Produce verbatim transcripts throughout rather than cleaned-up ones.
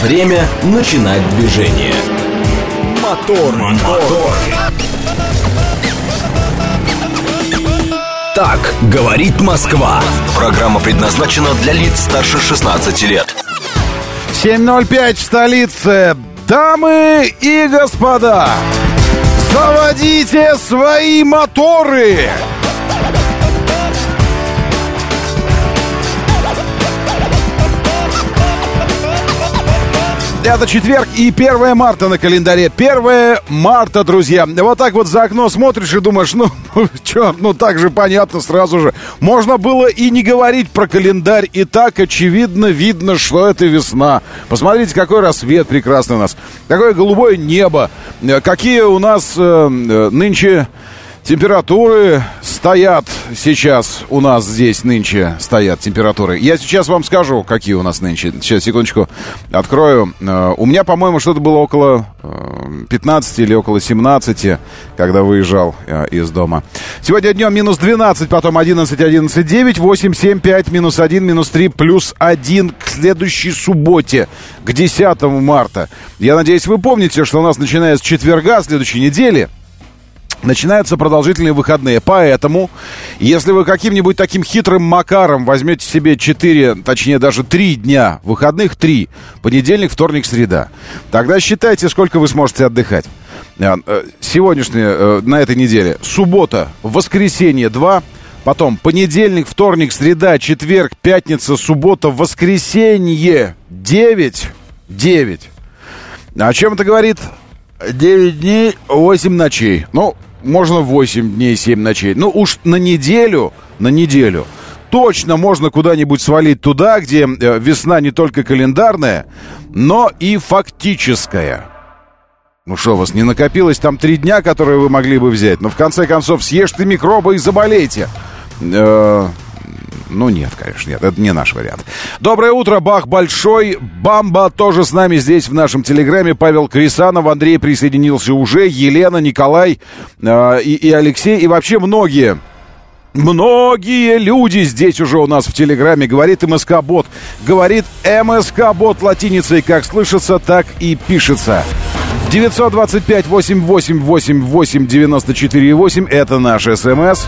Время начинать движение. Мотор, мотор. Так говорит Москва. Программа предназначена для лиц старше шестнадцати лет. семь ноль пять в столице. Дамы и господа, заводите свои моторы! Это четверг и первое марта на календаре. первое марта, друзья. Вот так вот за окно смотришь и думаешь, ну, что, ну так же понятно сразу же. Можно было и не говорить про календарь. И так очевидно видно, что это весна. Посмотрите, какой рассвет прекрасный у нас. Какое голубое небо. Какие у нас э, нынче температуры стоят сейчас. У нас здесь нынче стоят температуры. Я сейчас вам скажу, какие у нас нынче. Сейчас, секундочку, открою. У меня, по-моему, что-то было около пятнадцати или около семнадцати, когда выезжал из дома. Сегодня днем минус двенадцать, потом одиннадцать, одиннадцать, девять, восемь, семь, пять, минус один, минус три, плюс один к следующей субботе, к десятому марта. Я надеюсь, вы помните, что у нас, начиная с четверга следующей недели, начинаются продолжительные выходные. Поэтому, если вы каким-нибудь таким хитрым макаром возьмете себе четыре, точнее даже три дня выходных, три, понедельник, вторник, среда, тогда считайте, сколько вы сможете отдыхать. Сегодняшняя, на этой неделе, суббота, воскресенье два, потом понедельник, вторник, среда, четверг, пятница, суббота, воскресенье девять, девять. О чем это говорит? девять дней, восемь ночей. Ну, можно восемь дней, семь ночей. Ну, уж на неделю, на неделю точно можно куда-нибудь свалить туда, где э, весна не только календарная, но и фактическая. Ну что, у вас не накопилось там три дня, которые вы могли бы взять? Но в конце концов, съешьте микробы и заболейте. Э-э- Ну, нет, конечно, нет, это не наш вариант. Доброе утро, Бах Большой. Бамба тоже с нами здесь в нашем телеграме. Павел Крисанов, Андрей присоединился уже, Елена, Николай э, и, и Алексей. И вообще многие, многие люди здесь уже у нас в телеграме. Говорит МСК-бот. Говорит МСК-бот латиницей, как слышится, так и пишется. девятьсот двадцать пять восемь восемь восемь восемь девяносто четыре восемь. Это наш СМС.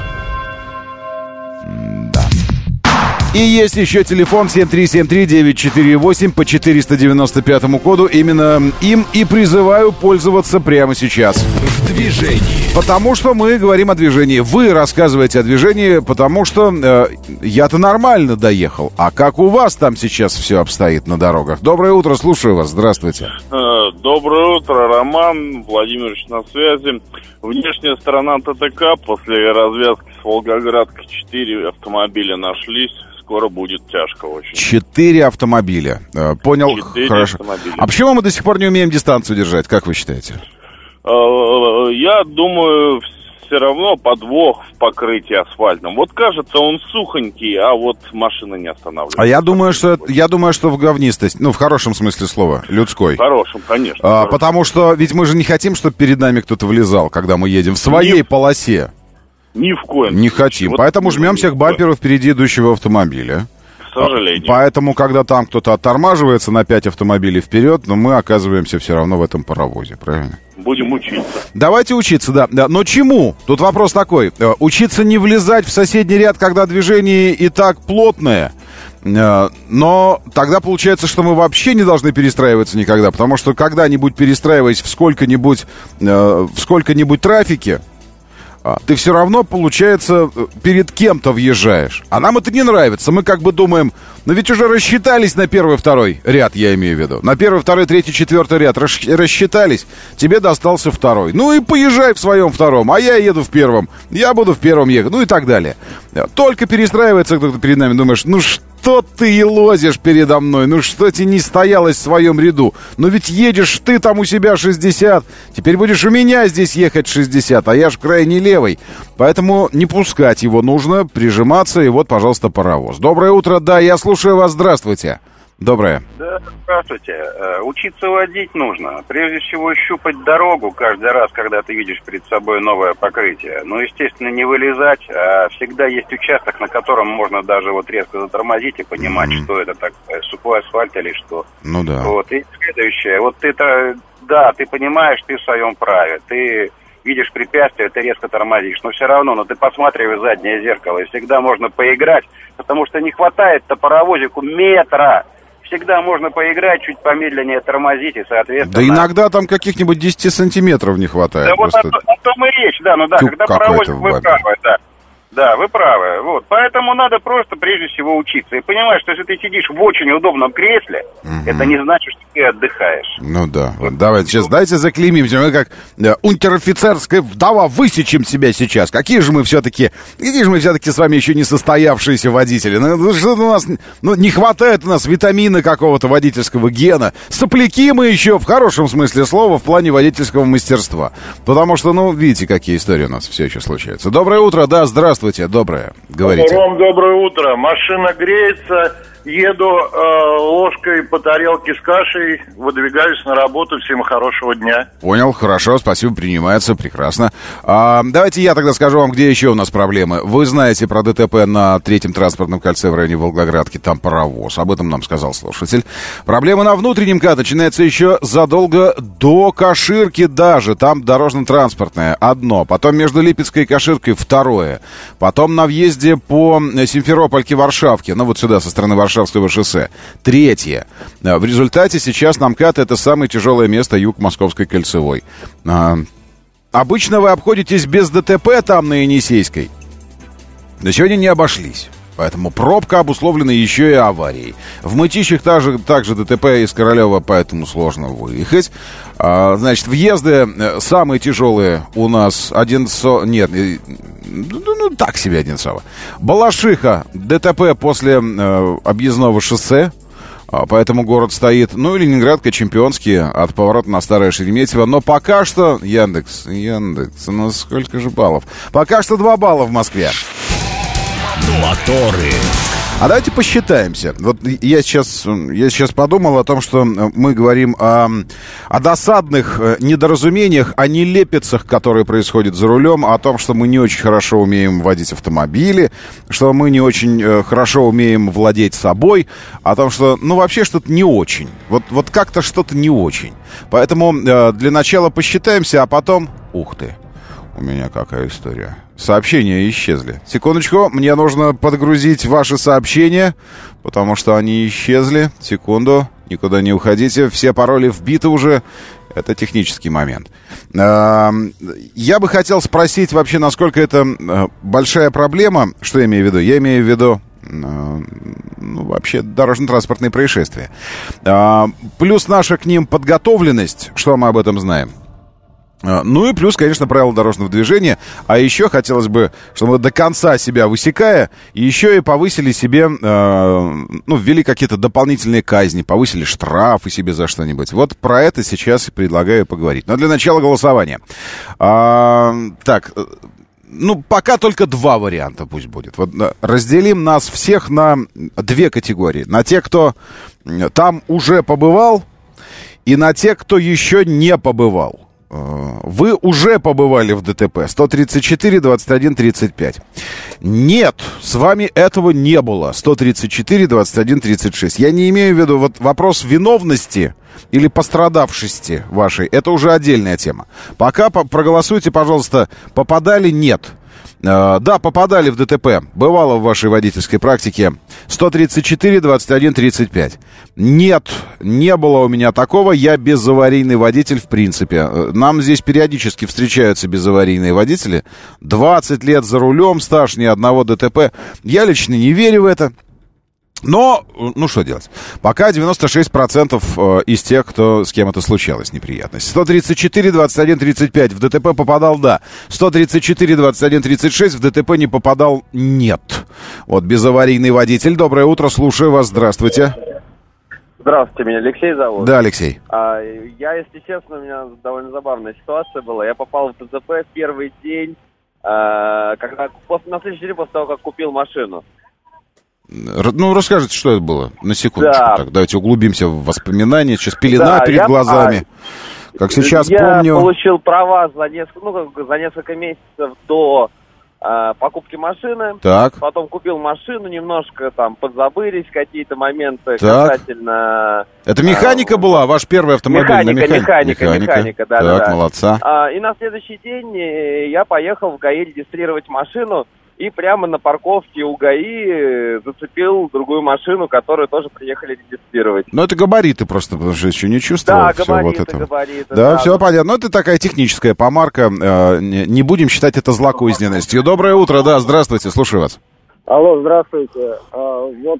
И есть еще телефон семь три семь три девять четыре восемь по четыреста девяносто пятому коду. Именно им и призываю пользоваться прямо сейчас. В движении. Потому что мы говорим о движении. Вы рассказываете о движении, потому что э, я-то нормально доехал. А как у вас там сейчас все обстоит на дорогах? Доброе утро, слушаю вас. Здравствуйте. Доброе утро, Роман Владимирович на связи. Внешняя сторона ТТК после развязки с Волгоградкой четыре автомобиля нашлись. Скоро будет тяжко очень. Четыре автомобиля. Э, понял. Четыре Хорошо. автомобиля. А почему мы до сих пор не умеем дистанцию держать, как вы считаете? Я думаю, все равно подвох в покрытии асфальтом. Вот кажется, он сухонький, а вот машина не останавливается. А я думаю, что я думаю, что в говнистость, ну, в хорошем смысле слова, людской. В хорошем, конечно. А, хорошем. потому что ведь мы же не хотим, чтобы перед нами кто-то влезал, когда мы едем в своей Ни... полосе. Ни в коем Не случае. хотим. Вот Поэтому жмемся к бамперу впереди идущего автомобиля. К сожалению. Поэтому, когда там кто-то оттормаживается на пять автомобилей вперед, но мы оказываемся все равно в этом паровозе, правильно? Будем учиться. Давайте учиться, да. да. Но чему? Тут вопрос такой. Учиться не влезать в соседний ряд, когда движение и так плотное. Но тогда получается, что мы вообще не должны перестраиваться никогда. Потому что когда-нибудь перестраиваясь в сколько-нибудь, в сколько-нибудь трафике, ты все равно, получается, перед кем-то въезжаешь. А нам это не нравится. Мы как бы думаем, ну ведь уже рассчитались на первый, второй ряд, я имею в виду. На первый, второй, третий, четвертый ряд рассчитались. Тебе достался второй. Ну и поезжай в своем втором, а я еду в первом. Я буду в первом ехать, ну и так далее. Только перестраивается кто-то перед нами, думаешь, ну что ты и лозишь передо мной? Ну что тебе не стоялось в своем ряду? Ну ведь едешь ты там у себя шестьдесят, теперь будешь у меня здесь ехать шестьдесят, а я ж крайне левый. Поэтому не пускать его нужно, прижиматься, и вот, пожалуйста, паровоз. Доброе утро, да, я слушаю вас, здравствуйте. Доброе. Да, здравствуйте. Э, Учиться водить нужно. Прежде всего, щупать дорогу каждый раз, когда ты видишь перед собой новое покрытие. Ну, естественно, не вылезать, а всегда есть участок, на котором можно даже вот резко затормозить и понимать, mm-hmm. что это такое, сухой асфальт или что. Ну да. Вот. И следующее. Вот ты-то, да, ты понимаешь, ты в своем праве. Ты видишь препятствие, ты резко тормозишь. Но все равно, но ты посматривай в заднее зеркало, и всегда можно поиграть, потому что не хватает-то паровозику метра. Всегда можно поиграть, чуть помедленнее тормозить и, соответственно... Да иногда там каких-нибудь десяти сантиметров не хватает. Да просто... вот о, о том и речь, да, ну да, Тюк когда паровозик, вы правы, да. Да, вы правы. Вот. Поэтому надо просто прежде всего учиться. И понимать, что если ты сидишь в очень удобном кресле, угу. это не значит, что ты отдыхаешь. Ну да. Вот давайте сейчас дайте заклеймимся. Мы как да, унтер-офицерская вдова высечем себя сейчас. Какие же мы все-таки, какие же мы все-таки с вами еще не состоявшиеся водители. Ну, что у нас, ну, не хватает у нас витамина какого-то водительского гена. Сопляки мы еще в хорошем смысле слова в плане водительского мастерства. Потому что, ну, видите, какие истории у нас все еще случаются. Доброе утро, да, здравствуйте. Доброе. Говорите. Ром, доброе утро. Машина греется, еду э, ложкой по тарелке с кашей, выдвигаюсь на работу. Всем хорошего дня. Понял, хорошо, спасибо, принимается, прекрасно. А, давайте я тогда скажу вам, где еще у нас проблемы. Вы знаете про ДТП на третьем транспортном кольце в районе Волгоградки, там паровоз, об этом нам сказал слушатель. Проблема на внутреннем КА начинается еще задолго до Каширки даже, там дорожно-транспортное одно, потом между Липецкой и Каширкой второе, потом на въезде по Симферопольке-Варшавке, ну вот сюда, со стороны Варшавского шоссе, третье. В результате сейчас на МКАД это самое тяжелое место юг Московской кольцевой. А, обычно вы обходитесь без ДТП там на Енисейской, но сегодня не обошлись. Поэтому пробка обусловлена еще и аварией. В Мытищах также, также ДТП из Королева, поэтому сложно выехать. А, значит, въезды самые тяжелые у нас Одинцово... Нет, ну, ну так себе Одинцово. Балашиха, ДТП после э, объездного шоссе. Поэтому город стоит, ну и Ленинградка чемпионский от поворота на Старое Шереметьево. Но пока что... Яндекс, Яндекс, ну сколько же баллов? Пока что два балла в Москве. Моторы. А давайте посчитаемся. Вот я сейчас, я сейчас подумал о том, что мы говорим о, о досадных недоразумениях, о нелепицах, которые происходят за рулем, о том, что мы не очень хорошо умеем водить автомобили, что мы не очень хорошо умеем владеть собой, о том, что, ну, вообще что-то не очень. Вот, вот как-то что-то не очень. Поэтому для начала посчитаемся, а потом... Ух ты, у меня какая история. Сообщения исчезли. Секундочку, мне нужно подгрузить ваши сообщения, потому что они исчезли. Секунду, никуда не уходите. Все пароли вбиты уже. Это технический момент. Я бы хотел спросить вообще, насколько это большая проблема. Что я имею в виду? Я имею в виду, ну, вообще, дорожно-транспортные происшествия. Плюс наша к ним подготовленность. Что мы об этом знаем? Ну и плюс, конечно, правила дорожного движения. А еще хотелось бы, чтобы мы до конца себя высекая, еще и повысили себе, э, ну, ввели какие-то дополнительные казни, повысили штрафы себе за что-нибудь. Вот про это сейчас предлагаю поговорить. Но для начала голосование. А, так, ну, пока только два варианта пусть будет. Вот разделим нас всех на две категории. На тех, кто там уже побывал, и на тех, кто еще не побывал. Вы уже побывали в ДТП. сто тридцать четыре двадцать один тридцать пять. Нет, с вами этого не было. сто тридцать четыре двадцать один тридцать шесть. Я не имею в виду вот вопрос виновности или пострадавшести вашей. Это уже отдельная тема. Пока проголосуйте, пожалуйста, попадали, нет. Uh, да, попадали в ДТП. Бывало в вашей водительской практике. сто тридцать четыре двадцать один тридцать пять. Нет, не было у меня такого. Я безаварийный водитель в принципе. Нам здесь периодически встречаются безаварийные водители. двадцать лет за рулем, стаж, ни одного ДТП. Я лично не верю в это. Но, ну что делать? Пока девяносто шесть процентов из тех, кто, с кем это случалось, неприятность. сто тридцать четыре двадцать один тридцать пять в ДТП попадал, да. сто тридцать четыре двадцать один тридцать шесть в ДТП не попадал, нет. Вот безаварийный водитель. Доброе утро, слушаю вас, здравствуйте. Здравствуйте, меня Алексей зовут. Да, Алексей. А, я, если честно, у меня довольно забавная ситуация была. Я попал в ДТП в первый день, а, когда, после, на следующий день после того, как купил машину. Ну, расскажите, что это было, на секундочку. Да. Так, давайте углубимся в воспоминания. Сейчас пелена Да, перед я, глазами. а, Как сейчас я помню. Я получил права за несколько, ну, как, за несколько месяцев до а, покупки машины. Так. Потом купил машину, немножко там подзабылись какие-то моменты Так. касательно... Это механика а, была, ваш первый автомобиль? Механика, на механи... механика, механика, механика, да, так, да, да. молодца. А, и на следующий день я поехал в ГАИ регистрировать машину. И прямо на парковке у ГАИ зацепил другую машину, которую тоже приехали регистрировать. Ну, это габариты просто, потому что еще не чувствовал. Да, все габариты, вот это. габариты. Да, да, все да. понятно. Ну, это такая техническая помарка. Э, не, не будем считать это злокозненностью. Доброе утро, да, здравствуйте, слушаю вас. Алло, здравствуйте. А, вот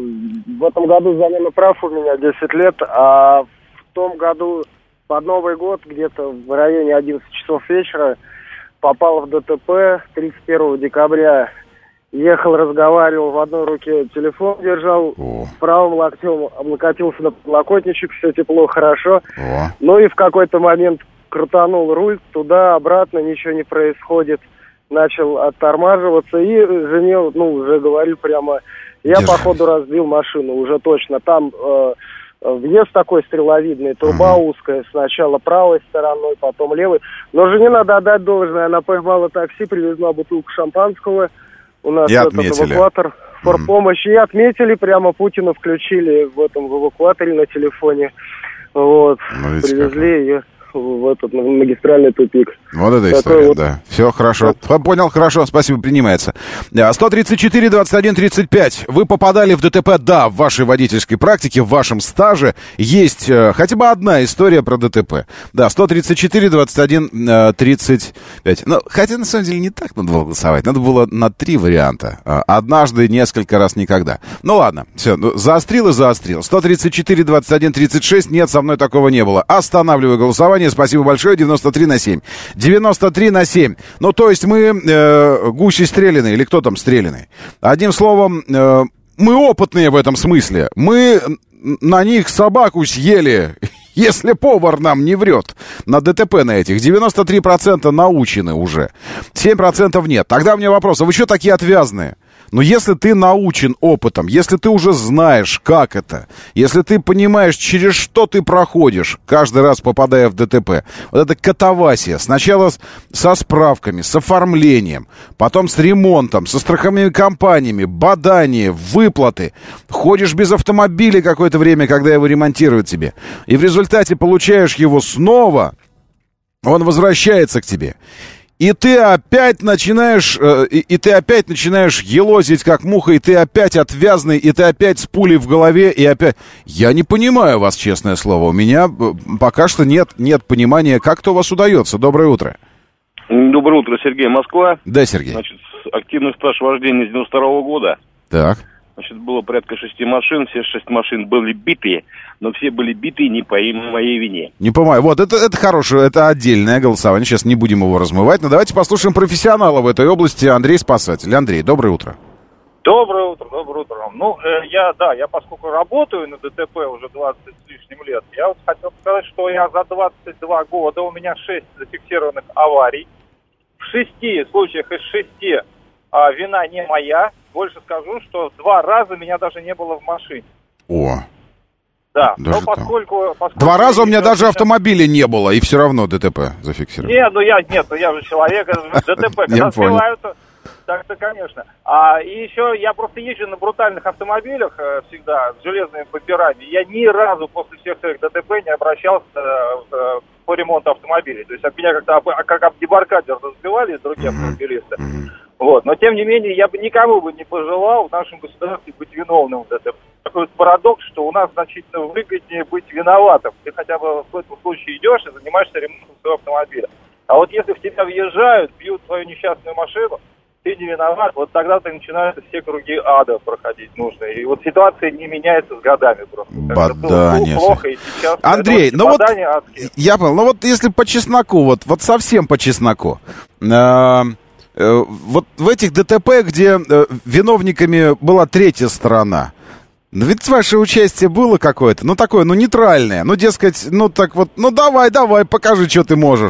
в этом году замена прав у меня десять лет, а в том году под Новый год, где-то в районе одиннадцати часов вечера, попал в ДТП тридцать первого декабря. Ехал, разговаривал, в одной руке телефон держал, О. правым локтем облокотился на подлокотничек, все тепло, хорошо. О. Ну и в какой-то момент крутанул руль, туда-обратно, ничего не происходит. Начал оттормаживаться и жене, ну, уже говорю прямо, я, Держались. походу, разбил машину, уже точно. Там э, въезд такой стреловидный, труба Угу. узкая, сначала правой стороной, потом левой. Но жене надо отдать должное, она поймала такси, привезла бутылку шампанского. У нас И этот отметили. эвакуатор, форпомощь. И отметили, прямо Путина включили в этом в эвакуаторе на телефоне. Вот, Ну, видите, привезли ее в этот в магистральный тупик. Вот эта Такой история, вот. да. Все хорошо. Понял, хорошо, спасибо, принимается. сто тридцать четыре двадцать один тридцать пять. Вы попадали в ДТП, да, в вашей водительской практике, в вашем стаже есть э, хотя бы одна история про ДТП. Да, сто тридцать четыре двадцать один тридцать пять. Ну, хотя, на самом деле, не так надо было голосовать. Надо было на три варианта. Однажды, несколько раз, никогда. Ну, ладно, все, ну, заострил и заострил. сто тридцать четыре двадцать один тридцать шесть. Нет, со мной такого не было. Останавливаю голосование. Спасибо большое. девяносто три на семь. девяносто три на семь. Ну, то есть мы э, гуси стреляные, или кто там стреляный? Одним словом, э, мы опытные в этом смысле. Мы на них собаку съели, если повар нам не врет. На ДТП на этих. девяносто три процента научены уже. семь процентов нет. Тогда у меня вопрос. А вы что такие отвязные? Но если ты научен опытом, если ты уже знаешь, как это, если ты понимаешь, через что ты проходишь, каждый раз попадая в ДТП, вот это катавасия, сначала с, со справками, с оформлением, потом с ремонтом, со страховыми компаниями, бадание, выплаты, ходишь без автомобиля какое-то время, когда его ремонтируют тебе, и в результате получаешь его снова, он возвращается к тебе. И ты опять начинаешь, э, и, и ты опять начинаешь елозить как муха, и ты опять отвязный, и ты опять с пулей в голове, и опять... Я не понимаю вас, честное слово. У меня пока что нет, нет понимания, как это у вас удается. Доброе утро. Доброе утро, Сергей, Москва. Да, Сергей. Значит, активный стаж вождения с девяносто второго года. Так. Значит, было порядка шести машин, все шесть машин были битые, но все были битые не по моей вине. Не понимаю. Вот, это, это хорошее, это отдельное голосование. Сейчас не будем его размывать. Но давайте послушаем профессионала в этой области, Андрей Спасатель. Андрей, доброе утро. Доброе утро, доброе утро. Ну, э, я, да, я поскольку работаю на ДТП уже двадцать с лишним лет, я вот хотел сказать, что я за двадцать два года, у меня шесть зафиксированных аварий. В шести случаях из шести а, вина не моя. Больше скажу, что два раза меня даже не было в машине. О. Да, Даже но поскольку, поскольку... Два раза у меня даже меня... автомобиля не было, и все равно ДТП зафиксировали. Нет, ну я, нет, ну я же человек, это же ДТП, когда сбиваются, так-то, конечно. А, и еще я просто езжу на брутальных автомобилях э, всегда, с железными бамперами. Я ни разу после всех своих ДТП не обращался э, по ремонту автомобилей. То есть от меня как-то как об дебаркадер разбивали другие автомобилисты. Вот. Но, тем не менее, я бы никому бы не пожелал в нашем государстве быть виновным в ДТП. Такой парадокс, что у нас значительно выгоднее быть виноватым. Ты хотя бы в этом случае идешь и занимаешься ремонтом своего автомобиля. А вот если в тебя въезжают, бьют свою несчастную машину, ты не виноват, вот тогда ты начинаешь все круги ада проходить нужные. И вот ситуация не меняется с годами просто. Бадание. Плохо, и сейчас... Андрей, ну вот, адские. я понял, ну вот если по чесноку, вот, вот совсем по чесноку, э, э, вот в этих ДТП, где э, виновниками была третья сторона, ну ведь ваше участие было какое-то, ну такое, ну нейтральное, ну дескать, ну так вот, ну давай, давай, покажи, что ты можешь.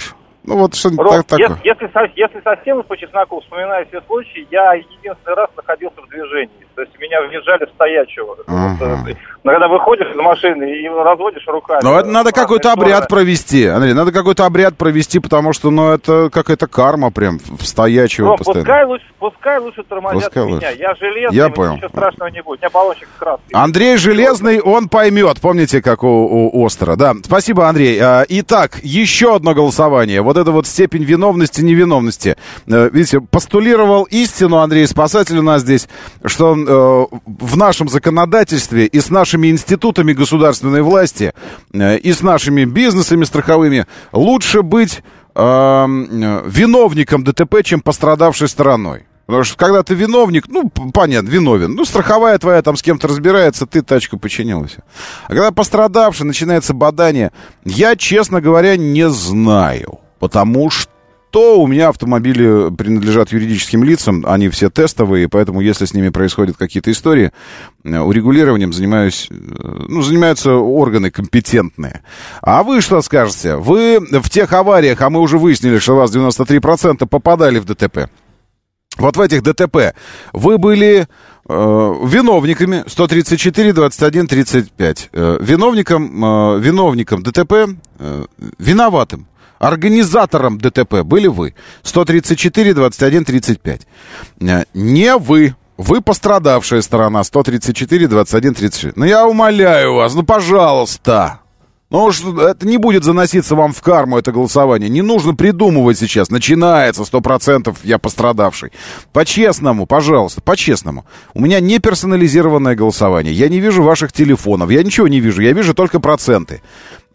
Ну, вот что-нибудь Ром, так, если, если, если совсем по чесноку вспоминаю все случаи, я единственный раз находился в движении. То есть меня въезжали стоячего. Ага. Вот, но когда выходишь из машины и разводишь руками... Ну, это надо какой-то обряд провести, Андрей, надо какой-то обряд провести, потому что, ну, это какая-то карма прям в стоячего Ром, постоянно. Пускай лучше, пускай лучше тормозят Пускай меня. лучше. Я железный, Я понял. Ничего страшного не будет. У меня баллончик с краской. Андрей Железный, он поймет. Помните, как у, у Остера. Да, спасибо, Андрей. Итак, еще одно голосование. Вот это вот степень виновности, невиновности. Видите, постулировал истину Андрей Спасатель у нас здесь, что э, в нашем законодательстве и с нашими институтами государственной власти, э, и с нашими бизнесами страховыми лучше быть э, виновником ДТП, чем пострадавшей стороной. Потому что когда ты виновник, ну, понятно, виновен. Ну, страховая твоя там с кем-то разбирается, ты тачку починил и все. А когда пострадавший, начинается бадание, я, честно говоря, не знаю. Потому что у меня автомобили принадлежат юридическим лицам, они все тестовые, поэтому если с ними происходят какие-то истории, урегулированием занимаюсь, ну, занимаются органы компетентные. А вы что скажете? Вы в тех авариях, а мы уже выяснили, что у вас девяносто три процента попадали в ДТП. Вот в этих ДТП вы были э, виновниками, сто тридцать четыре, двадцать один, тридцать пять. Э, виновником, э, виновником ДТП, э, виноватым, организатором ДТП были вы, сто тридцать четыре, двадцать один, тридцать пять. Э, не вы, вы пострадавшая сторона, сто тридцать четыре, двадцать один, тридцать шесть. Ну я умоляю вас, ну пожалуйста. Ну уж это не будет заноситься вам в карму, это голосование. Не нужно придумывать сейчас. Начинается сто процентов я пострадавший. По-честному, пожалуйста, по-честному. У меня не персонализированное голосование. Я не вижу ваших телефонов. Я ничего не вижу. Я вижу только проценты.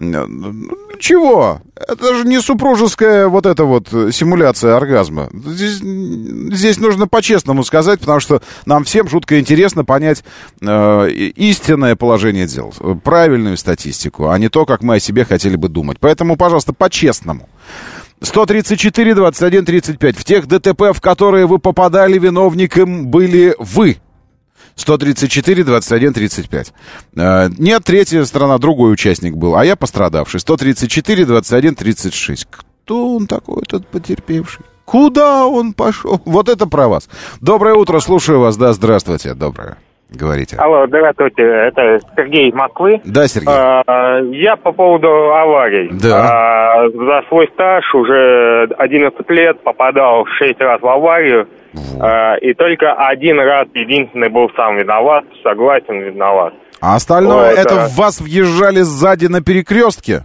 Чего? Это же не супружеская вот эта вот симуляция оргазма. Здесь, здесь нужно по-честному сказать, потому что нам всем жутко интересно понять э, истинное положение дел, правильную статистику, а не то, как мы о себе хотели бы думать. Поэтому, пожалуйста, по-честному. сто тридцать четыре, двадцать один, тридцать пять. В тех ДТП, в которые вы попадали, виновником были вы. сто тридцать четыре, двадцать один, тридцать пять. Э, нет, третья сторона, другой участник был, а я пострадавший. сто тридцать четыре, двадцать один, тридцать шесть. Кто он такой, тот потерпевший? Куда он пошел? Вот это про вас. Доброе утро, слушаю вас. Да, здравствуйте. Доброе. Говорите. Алло, здравствуйте, это Сергей из Москвы. Да, Сергей. А, я по поводу аварий. Да. А, за свой стаж уже одиннадцать лет попадал шесть раз в аварию. Вот. А, и только один раз, единственный, был сам виноват, согласен, виноват. А остальное, вот, это а... в вас въезжали сзади на перекрестке?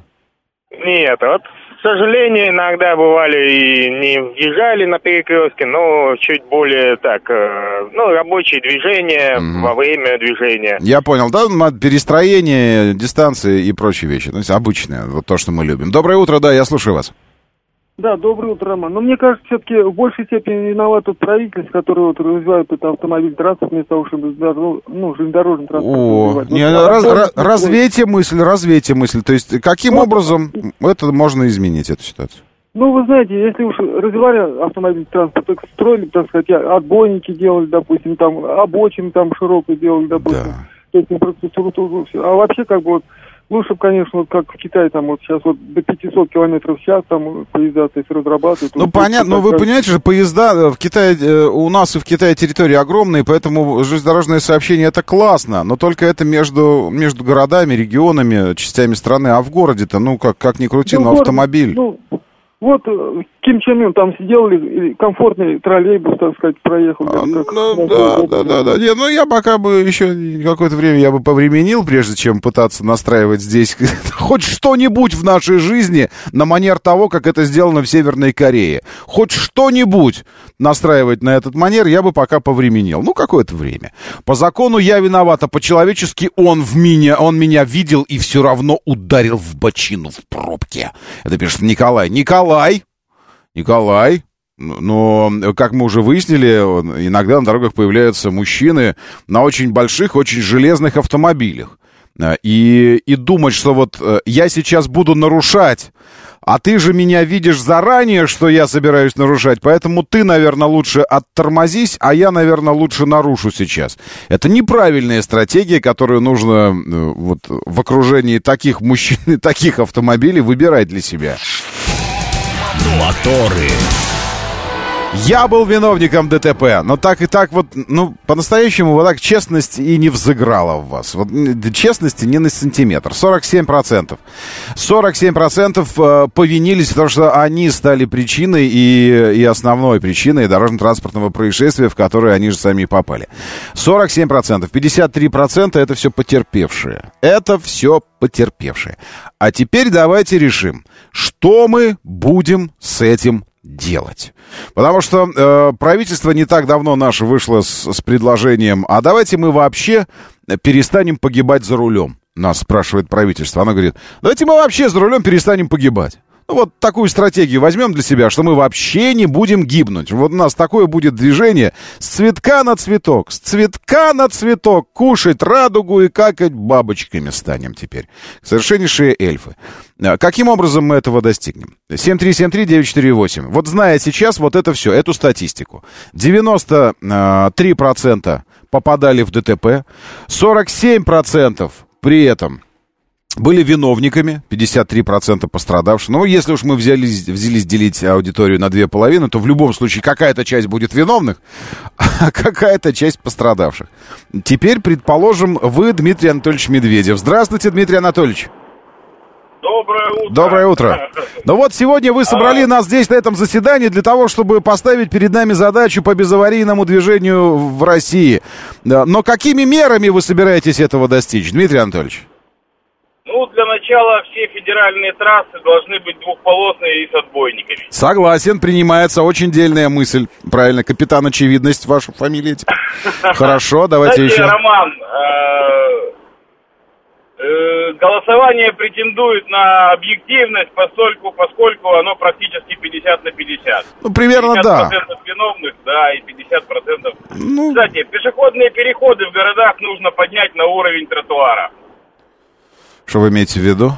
Нет, вот, к сожалению, иногда бывали и не въезжали на перекрестке, но чуть более так, ну, рабочие движения угу. во время движения. Я понял, да, перестроение, дистанции и прочие вещи, то есть обычное, вот то, что мы любим. Доброе утро, да, я слушаю вас. Да, доброе утро, Роман. Но мне кажется, все-таки в большей степени виноват тут правительство, которое вот развивает это автомобиль транспорт вместо того, чтобы ну, железнодорожный транспорт развивать. Не, вот, раз, раз, развейте мысль, развейте мысль. То есть, каким вот, образом это можно изменить, эту ситуацию? Ну, вы знаете, если уж развивали автомобиль транспорт, так строили, так сказать, отбойники делали, допустим, там, обочины там широкие делали, допустим. Да. То есть, инфраструктуру, а вообще, как бы, вот, лучше бы, конечно, вот как в Китае, там вот сейчас вот до пятьсот километров в час там поезда, то есть, разрабатывают. Ну, понятно, но вы понимаете же, поезда в Китае, у нас и в Китае территории огромные, поэтому железнодорожное сообщение это классно, но только это между, между городами, регионами, частями страны, а в городе-то, ну, как, как ни крути, ну, но автомобиль... Ну, вот Ким Чен Ын там сидел, и комфортный троллейбус, так сказать, проехал. А, ну, как, да, да, да, да, да. Не, ну, я пока бы еще какое-то время я бы повременил, прежде чем пытаться настраивать здесь хоть что-нибудь в нашей жизни на манер того, как это сделано в Северной Корее. Хоть что-нибудь настраивать на этот манер я бы пока повременил. Ну, какое-то время. По закону я виноват, а по-человечески он в меня, он меня видел и все равно ударил в бочину в пробке. Это пишет Николай. Николай! Николай, но, как мы уже выяснили, иногда на дорогах появляются мужчины на очень больших, очень железных автомобилях. И, и думать, что вот я сейчас буду нарушать, а ты же меня видишь заранее, что я собираюсь нарушать, поэтому ты, наверное, лучше оттормозись, а я, наверное, лучше нарушу сейчас. Это неправильная стратегия, которую нужно вот, в окружении таких мужчин и таких автомобилей выбирать для себя. Моторы. Я был виновником ДТП, но так и так вот, ну, по-настоящему вот так честность и не взыграла в вас. Вот честности не на сантиметр. сорок семь процентов. сорок семь процентов повинились, потому что они стали причиной и, и основной причиной дорожно-транспортного происшествия, в которое они же сами и попали. сорок семь процентов. пятьдесят три процента это все потерпевшие. Это все потерпевшие. А теперь давайте решим, что мы будем с этим делать. Потому что э, правительство не так давно наше вышло с, с предложением, а давайте мы вообще перестанем погибать за рулем. Нас спрашивает правительство. Оно говорит, давайте мы вообще за рулем перестанем погибать. Ну, вот такую стратегию возьмем для себя, что мы вообще не будем гибнуть. Вот у нас такое будет движение с цветка на цветок, с цветка на цветок, кушать радугу и какать бабочками станем теперь. Совершеннейшие эльфы. Каким образом мы этого достигнем? семь три семь три девять четыре восемь. Вот зная сейчас вот это все, эту статистику. девяносто три процента попадали в ДТП, сорок семь процентов при этом были виновниками, пятьдесят три процента пострадавших. Ну, если уж мы взялись, взялись делить аудиторию на две половины, то в любом случае какая-то часть будет виновных, а какая-то часть пострадавших. Теперь, предположим, вы Дмитрий Анатольевич Медведев. Здравствуйте, Дмитрий Анатольевич. Доброе утро. Доброе утро. Ну вот сегодня вы собрали а... нас здесь на этом заседании для того, чтобы поставить перед нами задачу по безаварийному движению в России. Но какими мерами вы собираетесь этого достичь, Дмитрий Анатольевич? Ну, для начала все федеральные трассы должны быть двухполосные и с отбойниками. Согласен, принимается очень дельная мысль. Правильно, капитан Очевидность, ваша фамилия теперь. Хорошо, давайте еще. Роман, голосование претендует на объективность, поскольку, поскольку оно практически пятьдесят на пятьдесят. Ну, примерно, да. пятьдесят процентов виновных, да, и пятьдесят процентов. Ну... Кстати, пешеходные переходы в городах нужно поднять на уровень тротуара. Что вы имеете в виду?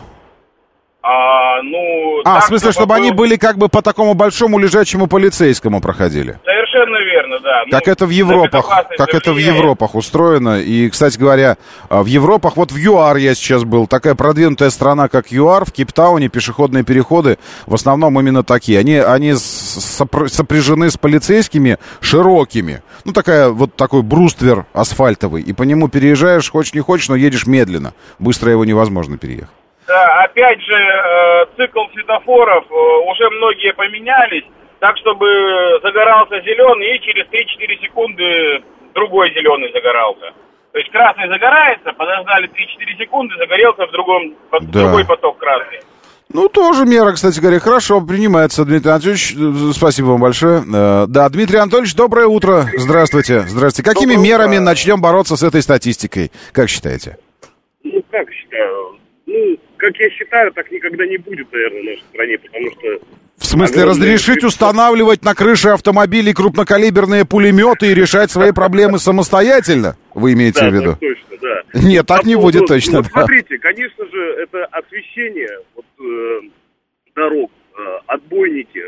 А, ну, а так, в смысле, чтобы, чтобы они были как бы по такому большому лежачему полицейскому проходили? Совершенно верно, да. Как ну, это в Европах, как это в Европах устроено. И, кстати говоря, в Европах, вот в ЮАР я сейчас был, такая продвинутая страна, как ЮАР, в Кейптауне пешеходные переходы в основном именно такие. Они, они сопряжены с полицейскими широкими. Ну, такая, вот такой бруствер асфальтовый. И по нему переезжаешь, хочешь не хочешь, но едешь медленно. Быстро его невозможно переехать. Да, опять же, э, цикл светофоров, э, уже многие поменялись, так, чтобы загорался зеленый, и через три-четыре секунды другой зеленый загорался. То есть красный загорается, подождали три-четыре секунды, загорелся в другом, да. другой поток красный. Ну, тоже мера, кстати говоря. Хорошо, принимается, Дмитрий Анатольевич. Спасибо вам большое. Да, Дмитрий Анатольевич, доброе утро. Здравствуйте. Здравствуйте. Какими доброе мерами утро. Начнем бороться с этой статистикой? Как считаете? Ну, как считаю? Ну, как я считаю, так никогда не будет, наверное, в нашей стране, потому что... В смысле, разрешить это... устанавливать на крыше автомобилей крупнокалиберные пулеметы и решать свои проблемы самостоятельно? Вы имеете да, в виду? Так точно, да. Нет, так а не будет вот, точно, вот, да. Смотрите, конечно же, это освещение вот, э, дорог, э, отбойники,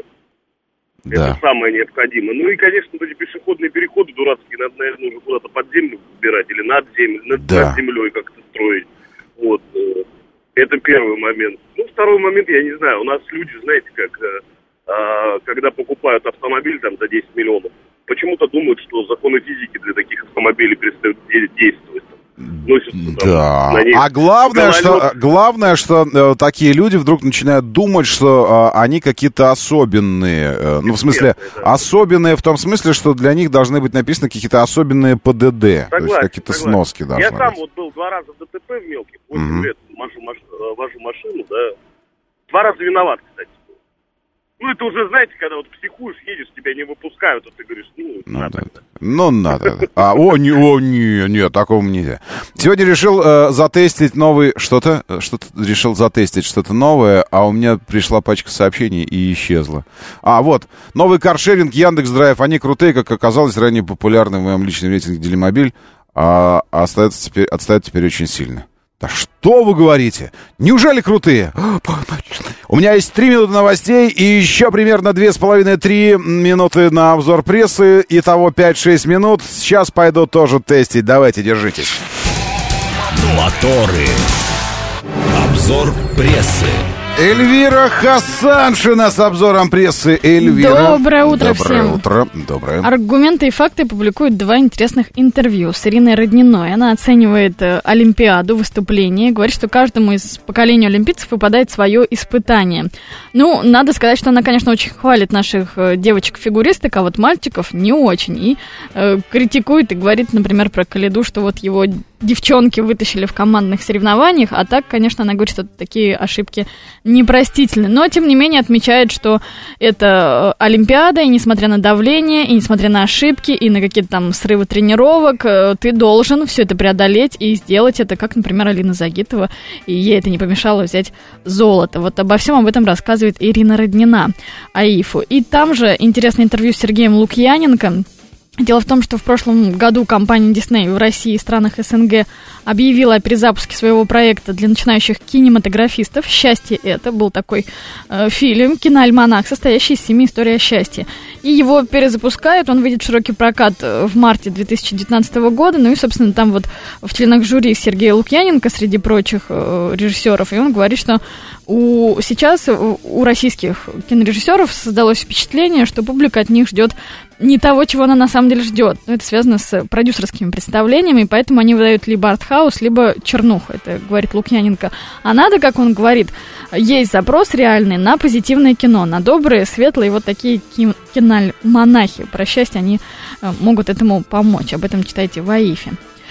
да. это самое необходимое. Ну и, конечно, вот эти пешеходные переходы дурацкие, надо, наверное, уже куда-то под землю убирать или над землей, над, да. над землей как-то строить. Вот, э, это первый момент. Ну, второй момент, я не знаю, у нас люди, знаете, как, э, э, когда покупают автомобиль там за десять миллионов, почему-то думают, что законы физики для таких автомобилей перестают действовать. Носятся, да. там, а главное, что, главное, что э, такие люди вдруг начинают думать, что э, они какие-то особенные. Э, ну, в смысле, да. особенные в том смысле, что для них должны быть написаны какие-то особенные ПДД. Согласен, то есть какие-то согласен. Сноски должны Я быть. сам вот был два раза в ДТП в мелких, восемь лет вожу, маш... вожу машину, да. Два раза виноват, кстати. Ну, это уже, знаете, когда вот психуешь, едешь, тебя не выпускают, а ты говоришь, ну, ну надо. Да. Ну, надо. А, о, не, о, не, нет, такого нельзя. Сегодня решил э, затестить новый, что-то, что-то, решил затестить что-то новое, а у меня пришла пачка сообщений и исчезла. А, вот, новый каршеринг Яндекс.Драйв, они крутые, как оказалось, ранее популярный в моем личном рейтинге Делимобиль, а отстает теперь, отстает теперь очень сильно. Да что вы говорите? Неужели крутые? У меня есть три минуты новостей и еще примерно две с половиной-три минуты на обзор прессы. Итого пять-шесть минут. Сейчас пойду тоже тестить. Давайте, держитесь. Моторы. Обзор прессы. Эльвира Хасаншина с обзором прессы. Эльвира. Доброе утро Доброе всем. утро. Доброе. Аргументы и факты публикуют два интересных интервью с Ириной Родниной. Она оценивает э, Олимпиаду, выступление, говорит, что каждому из поколения олимпийцев выпадает свое испытание. Ну, надо сказать, что она, конечно, очень хвалит наших э, девочек-фигуристок, а вот мальчиков не очень. И э, критикует и говорит, например, про Калиду, что вот его девчонки вытащили в командных соревнованиях, а так, конечно, она говорит, что такие ошибки непростительны. Но, тем не менее, отмечает, что это Олимпиада, и несмотря на давление, и несмотря на ошибки, и на какие-то там срывы тренировок, ты должен все это преодолеть и сделать это, как, например, Алина Загитова, и ей это не помешало взять золото. Вот обо всем об этом рассказывает Ирина Роднина, АИФу. И там же интересное интервью с Сергеем Лукьяненко. Дело в том, что в прошлом году компания Disney в России и странах СНГ объявила о перезапуске своего проекта для начинающих кинематографистов. «Счастье это» был такой э, фильм, киноальманах, состоящий из семи историй о счастье. И его перезапускают, он выйдет в широкий прокат в марте две тысячи девятнадцатого года. Ну и, собственно, там вот в членах жюри Сергей Лукьяненко, среди прочих э, режиссеров, и он говорит, что у, сейчас у российских кинорежиссеров создалось впечатление, что публика от них ждет не того, чего она на самом деле ждет. Но это связано с продюсерскими представлениями, и поэтому они выдают либо артхаус, либо чернуху. Это говорит Лукьяненко. А надо, как он говорит, есть запрос реальный на позитивное кино, на добрые, светлые, вот такие киноальманахи. Про счастье они могут этому помочь. Об этом читайте в АИФе.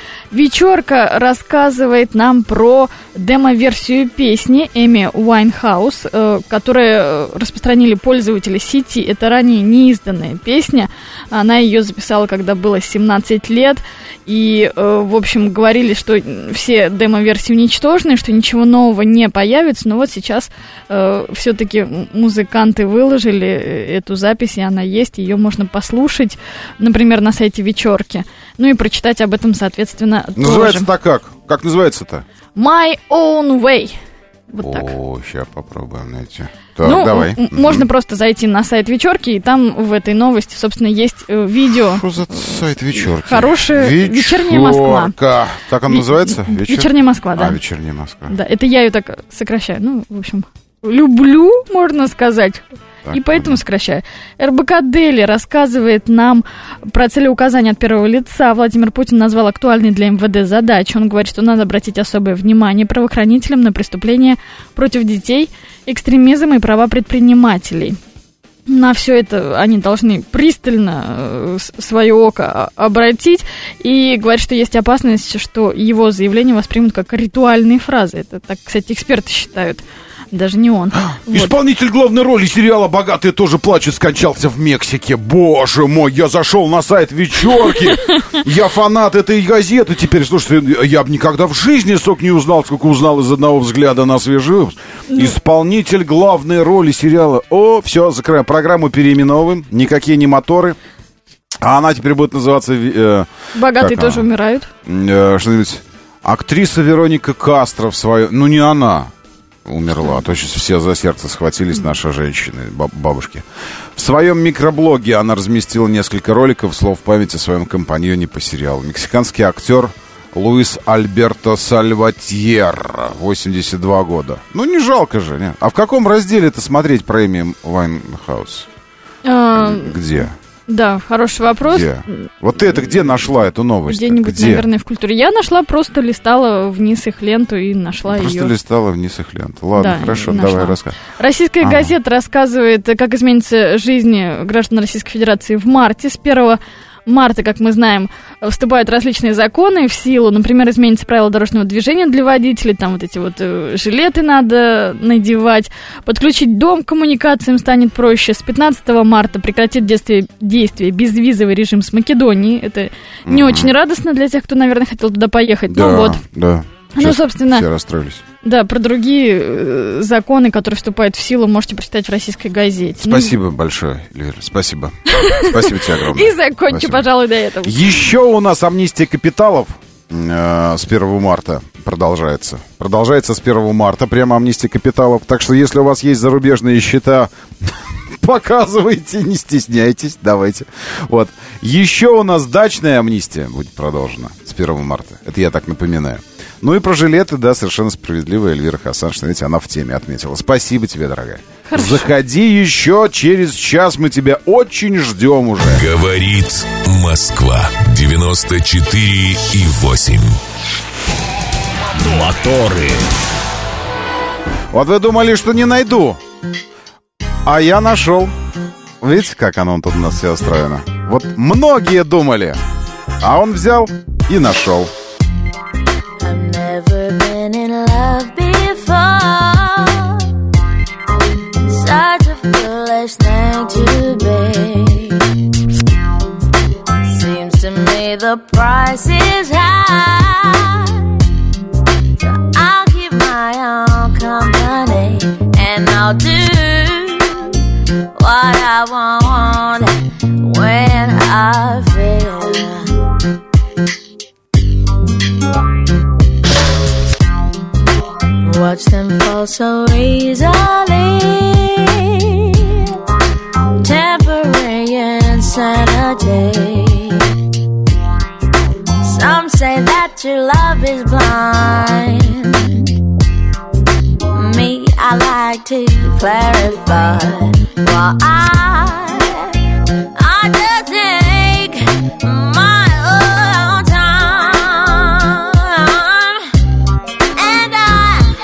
Вечерка рассказывает нам про демо-версию песни Эми Уайнхаус, э, которую распространили пользователи сети. Это ранее неизданная песня. Она ее записала, когда было семнадцать лет. И, э, в общем, говорили, что все демо-версии уничтожены, что ничего нового не появится. Но вот сейчас э, все-таки музыканты выложили эту запись, и она есть. Ее можно послушать, например, на сайте Вечерки. Ну и прочитать об этом, соответственно, называется-то как? Как называется-то? My Own Way. Вот так. О, сейчас попробуем найти. Так, ну, давай. М- можно просто зайти на сайт Вечерки, и там в этой новости, собственно, есть э, видео. Что за сайт Вечерки? Хорошая Вечерняя Москва. Так он называется? Вечер... Вечерняя Москва, да. А, Вечерняя Москва. Да, это я ее так сокращаю. Ну, в общем, люблю, можно сказать. Так, и поэтому понятно. Сокращаю. РБК Дели рассказывает нам про целеуказания от первого лица. Владимир Путин назвал актуальной для МВД задачу. Он говорит, что надо обратить особое внимание правоохранителям на преступления против детей, экстремизм и права предпринимателей. На все это они должны пристально свое око обратить. И говорит, что есть опасность, что его заявление воспримут как ритуальные фразы. Это так, кстати, эксперты считают. Даже не он. Вот. Исполнитель главной роли сериала «Богатые тоже плачут» скончался в Мексике. Боже мой, я зашел на сайт Вечерки. Я фанат этой газеты. Теперь, слушайте, я бы никогда в жизни столько не узнал, сколько узнал из одного взгляда на свежий выпуск. Исполнитель главной роли сериала. О, все, закрываем. Программу переименовываем. Никакие не моторы. А она теперь будет называться... Э, «Богатые тоже она? умирают». Э, что-нибудь. Актриса Вероника Кастро в свою... Ну, не она. Умерла, то есть все за сердце схватились, наши женщины, баб- бабушки. В своем микроблоге она разместила несколько роликов слов памяти о своем компаньоне по сериалу. Мексиканский актер Луис Альберто Сальватьер, восемьдесят два года. Ну, не жалко же, нет? А в каком разделе это смотреть про Эми Уайнхаус? Где? Да, хороший вопрос. Где? Вот ты это где нашла, эту новость? Где-нибудь, где? наверное, в культуре. Я нашла, просто листала вниз их ленту и нашла просто ее. Просто листала вниз их ленту. Ладно, да, хорошо, давай рассказывай. Российская ага. газета рассказывает, как изменится жизнь граждан Российской Федерации в марте. С первого марта, как мы знаем, вступают различные законы в силу. Например, изменится правила дорожного движения для водителей. Там вот эти вот э, жилеты надо надевать. Подключить дом к коммуникациям станет проще. С пятнадцатого марта прекратит действие, действие безвизовый режим с Македонией. Это не mm-hmm. очень радостно для тех, кто, наверное, хотел туда поехать. Да, ну вот. Да. Ну, Сейчас собственно, все расстроились. Да, про другие э, законы, которые вступают в силу, можете прочитать в «Российской газете». Спасибо ну, большое, Лера, спасибо. Спасибо тебе огромное. И закончу, пожалуй, до этого. Еще у нас амнистия капиталов э, с первого марта продолжается. Продолжается с первого марта, прямо амнистия капиталов. Так что, если у вас есть зарубежные счета, Показывайте, не стесняйтесь, давайте. Вот. Еще у нас дачная амнистия будет продолжена с первого марта. Это я так напоминаю. Ну и про жилеты, да, совершенно справедливо Эльвира Хасановна, смотрите, она в теме отметила. Спасибо тебе, дорогая. Хорошо. Заходи еще, через час мы тебя очень ждем уже. Говорит Москва, девяносто четыре и восемь. Моторы. Вот вы думали, что не найду, а я нашел. Видите, как оно тут у нас все устроено? Вот многие думали, а он взял и нашел. Never been in love before. Such a foolish thing to be. Seems to me the price is high. So I'll keep my own company, and I'll do what I want when I feel. Watch them fall so easily. Temporary insanity. Some say that your love is blind. Me, I like to clarify. Well, I, I just take my own time. And I,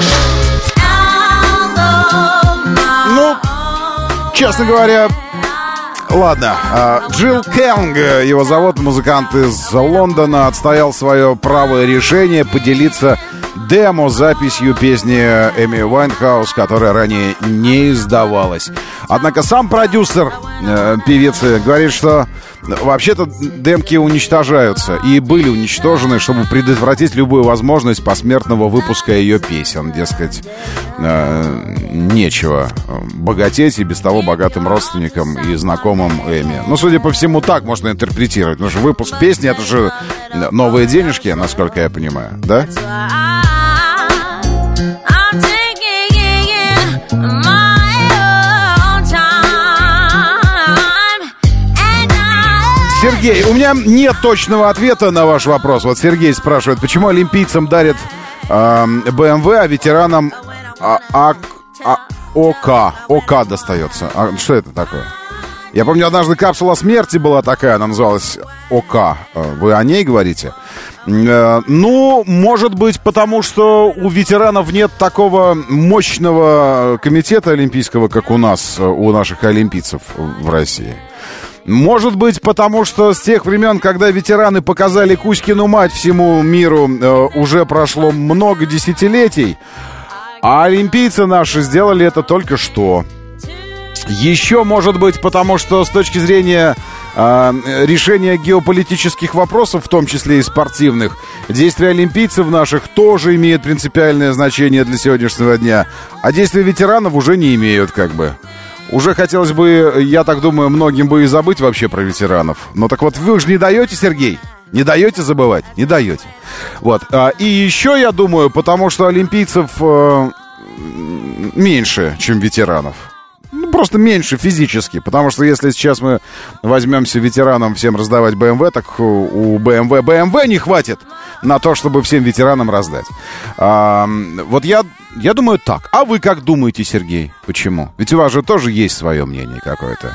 I'll go my Ну, честно говоря, ладно. Джилл Кэнг, его зовут, музыкант из Лондона, отстоял свое правое решение поделиться демо-записью песни Эми Уайнхаус, которая ранее не издавалась. Однако сам продюсер э, певицы говорит, что вообще-то демки уничтожаются и были уничтожены, чтобы предотвратить любую возможность посмертного выпуска ее песен. Дескать, э, нечего богатеть и без того богатым родственникам и знакомым Эми. Ну, судя по всему, так можно интерпретировать. Потому что выпуск песни — это же новые денежки, насколько я понимаю, да? Сергей, у меня нет точного ответа на ваш вопрос. Вот Сергей спрашивает, почему олимпийцам дарят э, бэ эм вэ, а ветеранам а, а, а, ОК, ОК достается. А, что это такое? Я помню, однажды капсула смерти была такая, она называлась ОК. Вы о ней говорите? Э, ну, может быть, потому что у ветеранов нет такого мощного комитета олимпийского, как у нас, у наших олимпийцев в России. Может быть, потому что с тех времен, когда ветераны показали Кузькину мать всему миру, э, уже прошло много десятилетий, а олимпийцы наши сделали это только что. Еще, может быть, потому что с точки зрения э, решения геополитических вопросов, в том числе и спортивных, действия олимпийцев наших тоже имеют принципиальное значение для сегодняшнего дня, а действия ветеранов уже не имеют, как бы. Уже хотелось бы, я так думаю, многим бы и забыть вообще про ветеранов. Но так вот, вы же не даете, Сергей? Не даете забывать? Не даете. Вот. И еще, я думаю, потому что олимпийцев э, меньше, чем ветеранов. Ну, просто меньше физически. Потому что если сейчас мы возьмемся ветеранам всем раздавать бэ эм вэ, так у бэ эм вэ бэ эм вэ не хватит на то, чтобы всем ветеранам раздать. А, вот я, я думаю так. А вы как думаете, Сергей? Почему? Ведь у вас же тоже есть свое мнение какое-то.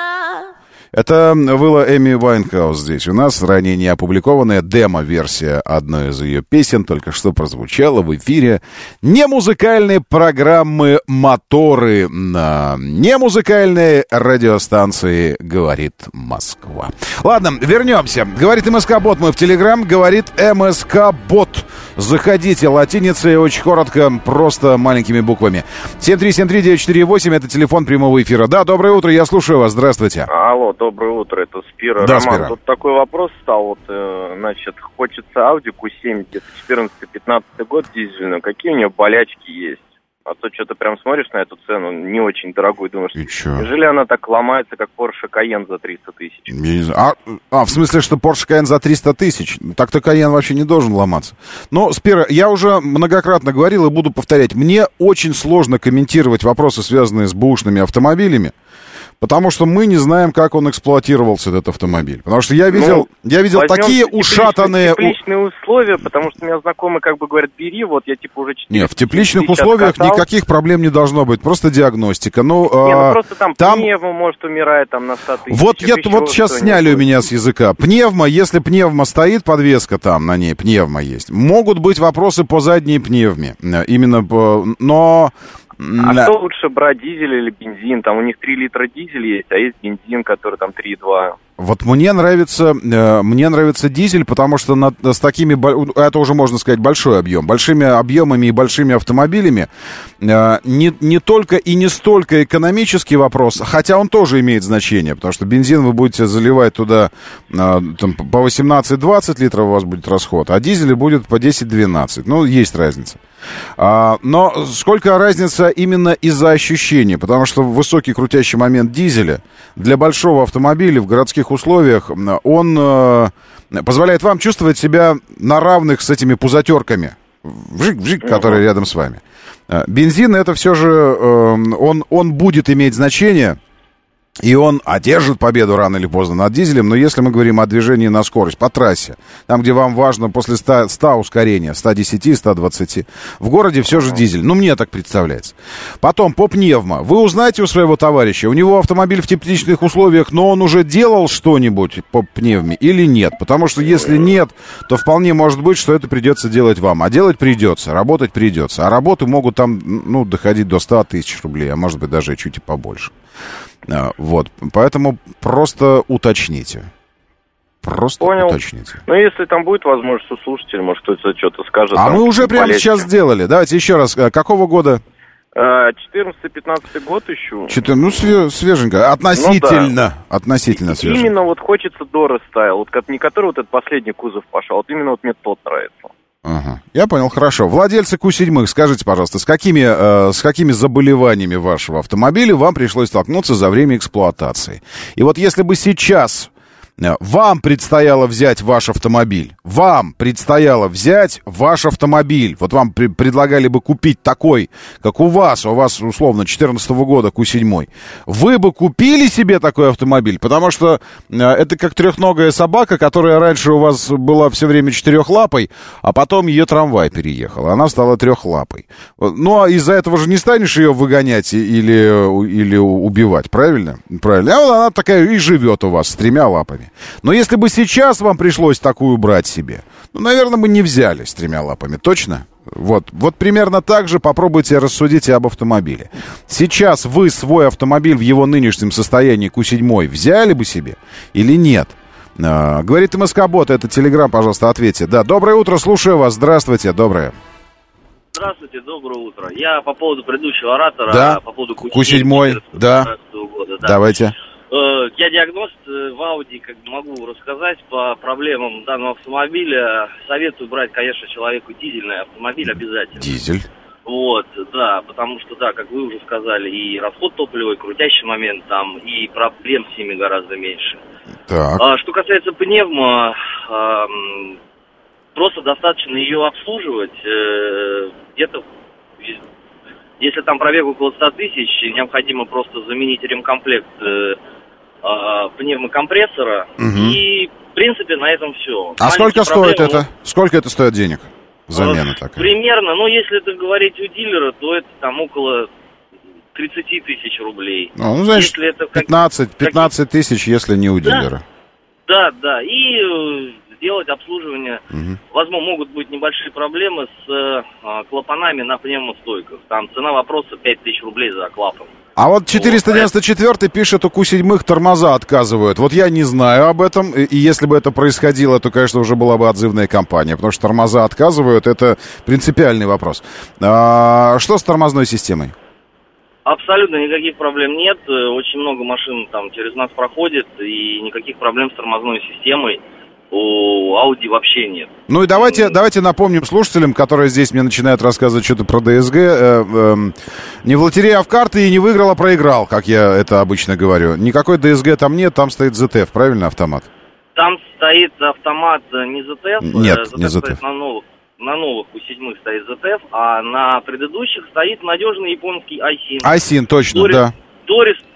Это была Эми Уайнхаус здесь. У нас ранее не опубликованная демо-версия одной из ее песен только что прозвучала в эфире немузыкальной программы «Моторы» на немузыкальной радиостанции «Говорит Москва». Ладно, вернемся. Говорит МСК-бот, мы в Телеграм. Говорит МСК-бот. Заходите латиницей, очень коротко, просто маленькими буквами. семь три семь три девять четыре восемь, это телефон прямого эфира. Да, доброе утро, я слушаю вас, здравствуйте. Алло, доброе утро, это Спира. Да, Роман, Спира. тут такой вопрос стал, вот, э, значит, хочется Audi кью семь, где-то четырнадцатый-пятнадцатый год дизельную, какие у нее болячки есть? А то что-то прям смотришь на эту цену, не очень дорогую, думаешь, неужели она так ломается, как Porsche Cayenne за триста тысяч? Я не знаю. А, а, в смысле, что Porsche Cayenne за триста тысяч? Так-то Cayenne вообще не должен ломаться. Но, Спира, я уже многократно говорил и буду повторять, мне очень сложно комментировать вопросы, связанные с бэушными автомобилями, Потому что мы не знаем, как он эксплуатировался, этот автомобиль. Потому что я видел, Ну, я видел такие возьмем ушатанные... тепличные условия, потому что у меня знакомые как бы говорят, бери, вот я типа уже четыре Нет, в тепличных тысячи условиях откатал. никаких проблем не должно быть, просто диагностика. Ну, Не, ну а, просто там, там... пневма может умирать там на сто тысяч. Вот, я, вот сейчас сняли у меня с языка. Пневма, если пневма стоит, подвеска там на ней, пневма есть. Могут быть вопросы по задней пневме. Именно по... Но... А что лучше брать, дизель или бензин? Там у них три литра дизель есть, а есть бензин, который там три и два. Вот мне нравится, э, мне нравится дизель, потому что на, с такими, это уже можно сказать большой объем, большими объемами и большими автомобилями э, не, не только и не столько экономический вопрос, хотя он тоже имеет значение, потому что бензин вы будете заливать туда э, там, по восемнадцать-двадцать литров у вас будет расход, а дизель будет по десять-двенадцать, ну, есть разница. А, но сколько разница именно из-за ощущений, потому что высокий крутящий момент дизеля для большого автомобиля в городских условиях, он э, позволяет вам чувствовать себя на равных с этими пузатерками, вжик-вжик, которые рядом с вами. Бензин, это все же, э, он, он будет иметь значение, и он одержит победу рано или поздно над дизелем, но если мы говорим о движении на скорость по трассе, там, где вам важно после ста, ста ускорения, сто десять, сто двадцать, в городе все же дизель. Ну, мне так представляется. Потом, по пневмо. Вы узнаете у своего товарища, у него автомобиль в тепличных условиях, но он уже делал что-нибудь по пневме или нет? Потому что если нет, то вполне может быть, что это придется делать вам. А делать придется, работать придется. А работы могут там, ну, доходить до ста тысяч рублей, а может быть даже чуть и побольше. Вот, поэтому просто уточните. Просто Понял. уточните. Ну, если там будет возможность у слушателей, может, кто-то что-то скажет. А там, мы уже прямо полегче. сейчас сделали. Давайте еще раз. Какого года? четырнадцатый-пятнадцатый год ищу. Четыр... Ну, свеженько. Относительно. Ну, да. Относительно свеженько. Именно вот хочется Дора стайл. Вот как не который вот этот последний кузов пошел, вот именно вот мне тот нравится. Ага. Я понял, хорошо. Владельцы Ку семь, скажите, пожалуйста, с какими, э, с какими заболеваниями вашего автомобиля вам пришлось столкнуться за время эксплуатации? И вот если бы сейчас вам предстояло взять ваш автомобиль, вам предстояло взять ваш автомобиль, вот вам при- предлагали бы купить такой, как у вас, у вас, условно, четырнадцатого года Ку семь, вы бы купили себе такой автомобиль? Потому что э, это как трехногая собака, которая раньше у вас была все время четырехлапой, а потом ее трамвай переехал, она стала трехлапой. Ну, а из-за этого же не станешь ее выгонять или, или убивать, правильно? Правильно. А вот она такая и живет у вас с тремя лапами. Но если бы сейчас вам пришлось такую брать себе, ну, наверное, мы не взяли с тремя лапами, точно? Вот, вот примерно так же попробуйте рассудить об автомобиле. Сейчас вы свой автомобиль в его нынешнем состоянии Ку семь взяли бы себе или нет? А, говорит МСК-бот, это Телеграм, пожалуйста, ответьте. Да, доброе утро, слушаю вас, здравствуйте, доброе. Здравствуйте, доброе утро. Я по поводу предыдущего оратора, да? по поводу Ку семь, да. года, да. Давайте. Я диагност в Audi, как бы могу рассказать по проблемам данного автомобиля. Советую брать, конечно, человеку дизельный автомобиль обязательно. Дизель. Вот, да, потому что, да, как вы уже сказали, и расход топлива, и крутящий момент там, и проблем с ними гораздо меньше. Так. А, что касается пневмо, а, просто достаточно ее обслуживать. Э, где-то, если там пробег около ста тысяч, необходимо просто заменить ремкомплект э, э, пневмокомпрессора. Угу. И, в принципе, на этом все. А сколько стоит это? Сколько это стоит денег? Замена э, такая. Примерно, ну, если это говорить у дилера, то это там около тридцать тысяч рублей. Ну, ну значит, если это как, пятнадцать, пятнадцать тысяч, если не у да, дилера. Да, да, и э, сделать обслуживание. Угу. Возможно, могут быть небольшие проблемы с э, клапанами на пневмостойках. Там цена вопроса пять тысяч рублей за клапан. А вот четыреста девяносто четыре пишет, у Ку семь тормоза отказывают. Вот я не знаю об этом. И если бы это происходило, то, конечно, уже была бы отзывная кампания. Потому что тормоза отказывают, это принципиальный вопрос. А, что с тормозной системой? Абсолютно никаких проблем нет. Очень много машин там через нас проходит. И никаких проблем с тормозной системой у Audi вообще нет. Ну и давайте, давайте напомним слушателям, которые здесь мне начинают рассказывать что-то про ДСГ. Э, э, не в лотерее, а в карты, и не выиграл, а проиграл, как я это обычно говорю. Никакой ДСГ там нет, там стоит зет эф, правильно, автомат? Там стоит автомат не зет эф. Нет, зет эф не зет эф. Стоит на новых, на новых Ку семь стоит зет эф, а на предыдущих стоит надежный японский Айсин. Айсин, точно, Дорис, да. Дорис,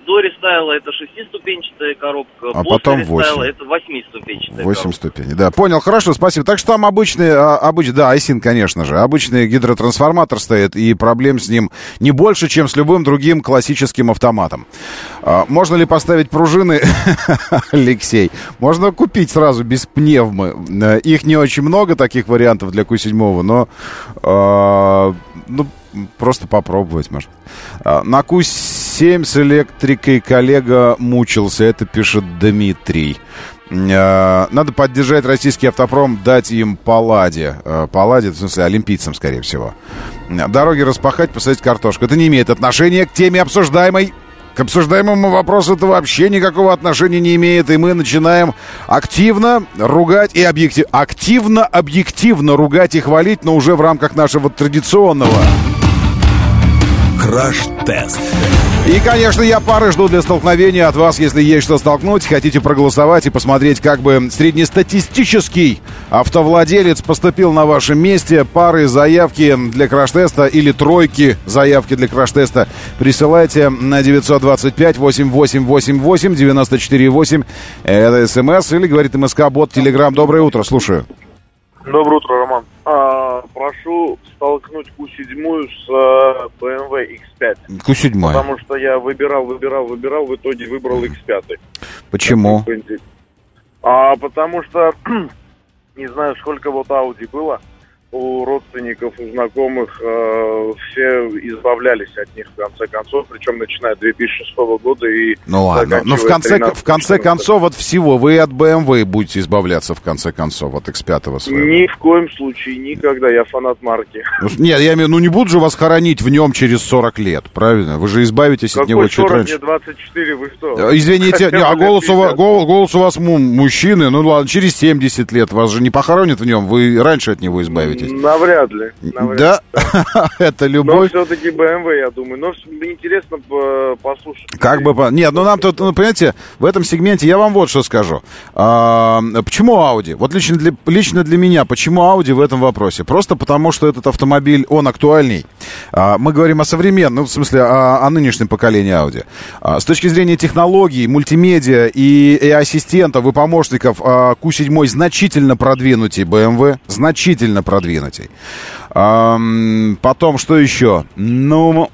до рестайла это шестиступенчатая коробка, а после потом рестайла восемь. это восьмиступенчатая восемь коробка. ступеней, да. Понял, хорошо, спасибо. Так что там обычный, обыч... да, Айсин, конечно же, обычный гидротрансформатор стоит, и проблем с ним не больше, чем с любым другим классическим автоматом. Можно ли поставить пружины, Алексей? Можно купить сразу без пневмы. Их не очень много, таких вариантов для Ку семь, но ну, просто попробовать можно. На Ку семь с электрикой коллега мучился, это пишет Дмитрий. Надо поддержать российский автопром, дать им палладе. Палладе, в смысле, олимпийцам, скорее всего. Дороги распахать, посадить картошку. Это не имеет отношения к теме обсуждаемой. К обсуждаемому вопросу это вообще никакого отношения не имеет. И мы начинаем активно ругать и объективно, активно, объективно ругать и хвалить, но уже в рамках нашего традиционного Краш-тест. И, конечно, я пары жду для столкновения от вас, если есть что столкнуть. Хотите проголосовать и посмотреть, как бы среднестатистический автовладелец поступил на вашем месте. Пары, заявки для краш-теста или тройки заявки для краш-теста присылайте на девятьсот двадцать пять восемь восемь восемь восемь девяносто четыре восемь. Это СМС или, говорит МСК-бот, Телеграм. Доброе утро, слушаю. Доброе утро, Роман. А, прошу столкнуть Ку семь с а, бэ эм вэ икс пять. Ку семь. Потому что я выбирал, выбирал, выбирал, в итоге выбрал икс пять. Почему? А, потому что, не знаю, сколько вот Audi было, у родственников, у знакомых, э, все избавлялись от них в конце концов, причем начиная с две тысячи шестого года и... Ну ладно, но в конце, в конце концов от всего вы от бэ эм вэ будете избавляться в конце концов, от икс пять своего. Ни в коем случае, никогда, я фанат марки. Ну, нет, я имею, ну не буду же вас хоронить в нем через сорок лет, правильно? Вы же избавитесь Какой от него чуть сорок, раньше. мне двадцать четыре, вы что? Извините, не, а голос у, вас, голос, голос у вас мужчины, ну ладно, через семьдесят лет вас же не похоронят в нем, вы раньше от него избавитесь. Навряд ли. Навряд да, ли. Это любовь. Но все-таки бэ эм вэ, я думаю. Но интересно послушать. Как бы, нет, ну нам тут, ну, понимаете, в этом сегменте я вам вот что скажу. А, почему Audi? Вот лично для, лично для меня, почему Audi в этом вопросе? Просто потому, что этот автомобиль, он актуальней. А, мы говорим о современном, ну, в смысле, о, о нынешнем поколении Audi. А, с точки зрения технологий, мультимедиа и, и ассистентов, и помощников, а, Ку семь значительно продвинутей бэ эм вэ, значительно продвинутей. А, потом, что еще? Ну...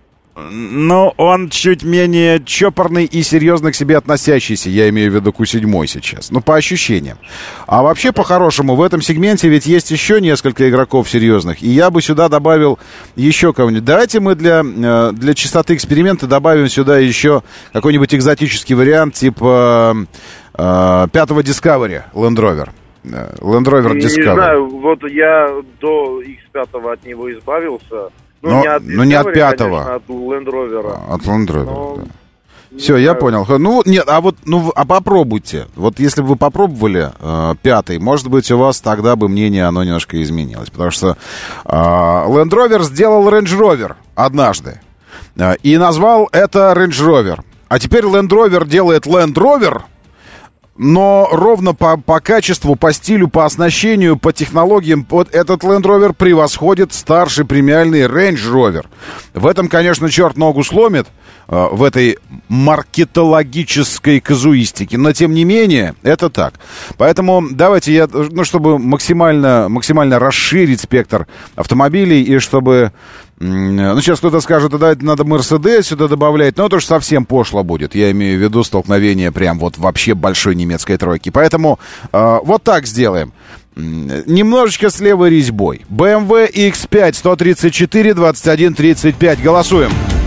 Ну, он чуть менее чопорный и серьезно к себе относящийся, я имею в виду Ку семь сейчас, ну, по ощущениям. А вообще, по-хорошему, в этом сегменте ведь есть еще несколько игроков серьезных, и я бы сюда добавил еще кого-нибудь. Давайте мы для, для чистоты эксперимента добавим сюда еще какой-нибудь экзотический вариант, типа э, пятого Discovery Land Rover. Land Rover Discovery. Не знаю, вот я до икс пять от него избавился. Ну, но, не от, но не от пятого. Конечно, от Land Rover. От Land Rover, но... да. Все, я понял. Ну, нет, а вот, ну, а попробуйте. Вот если бы вы попробовали э, пятый, может быть, у вас тогда бы мнение, оно немножко изменилось. Потому что э, Land Rover сделал Range Rover однажды. Э, и назвал это Range Rover. А теперь Land Rover делает Land Rover, но ровно по, по качеству, по стилю, по оснащению, по технологиям вот этот Land Rover превосходит старший премиальный Range Rover. В этом, конечно, черт ногу сломит, э, в этой маркетологической казуистике, но, тем не менее, это так. Поэтому давайте я, ну, чтобы максимально, максимально расширить спектр автомобилей и чтобы... Ну, сейчас кто-то скажет, да, надо Мерседес сюда добавлять, но это уж совсем пошло будет. Я имею в виду столкновение прям вот вообще большой немецкой тройки. Поэтому э, вот так сделаем. Немножечко с левой резьбой. бэ эм вэ икс пять сто тридцать четыре двадцать один тридцать пять. Голосуем.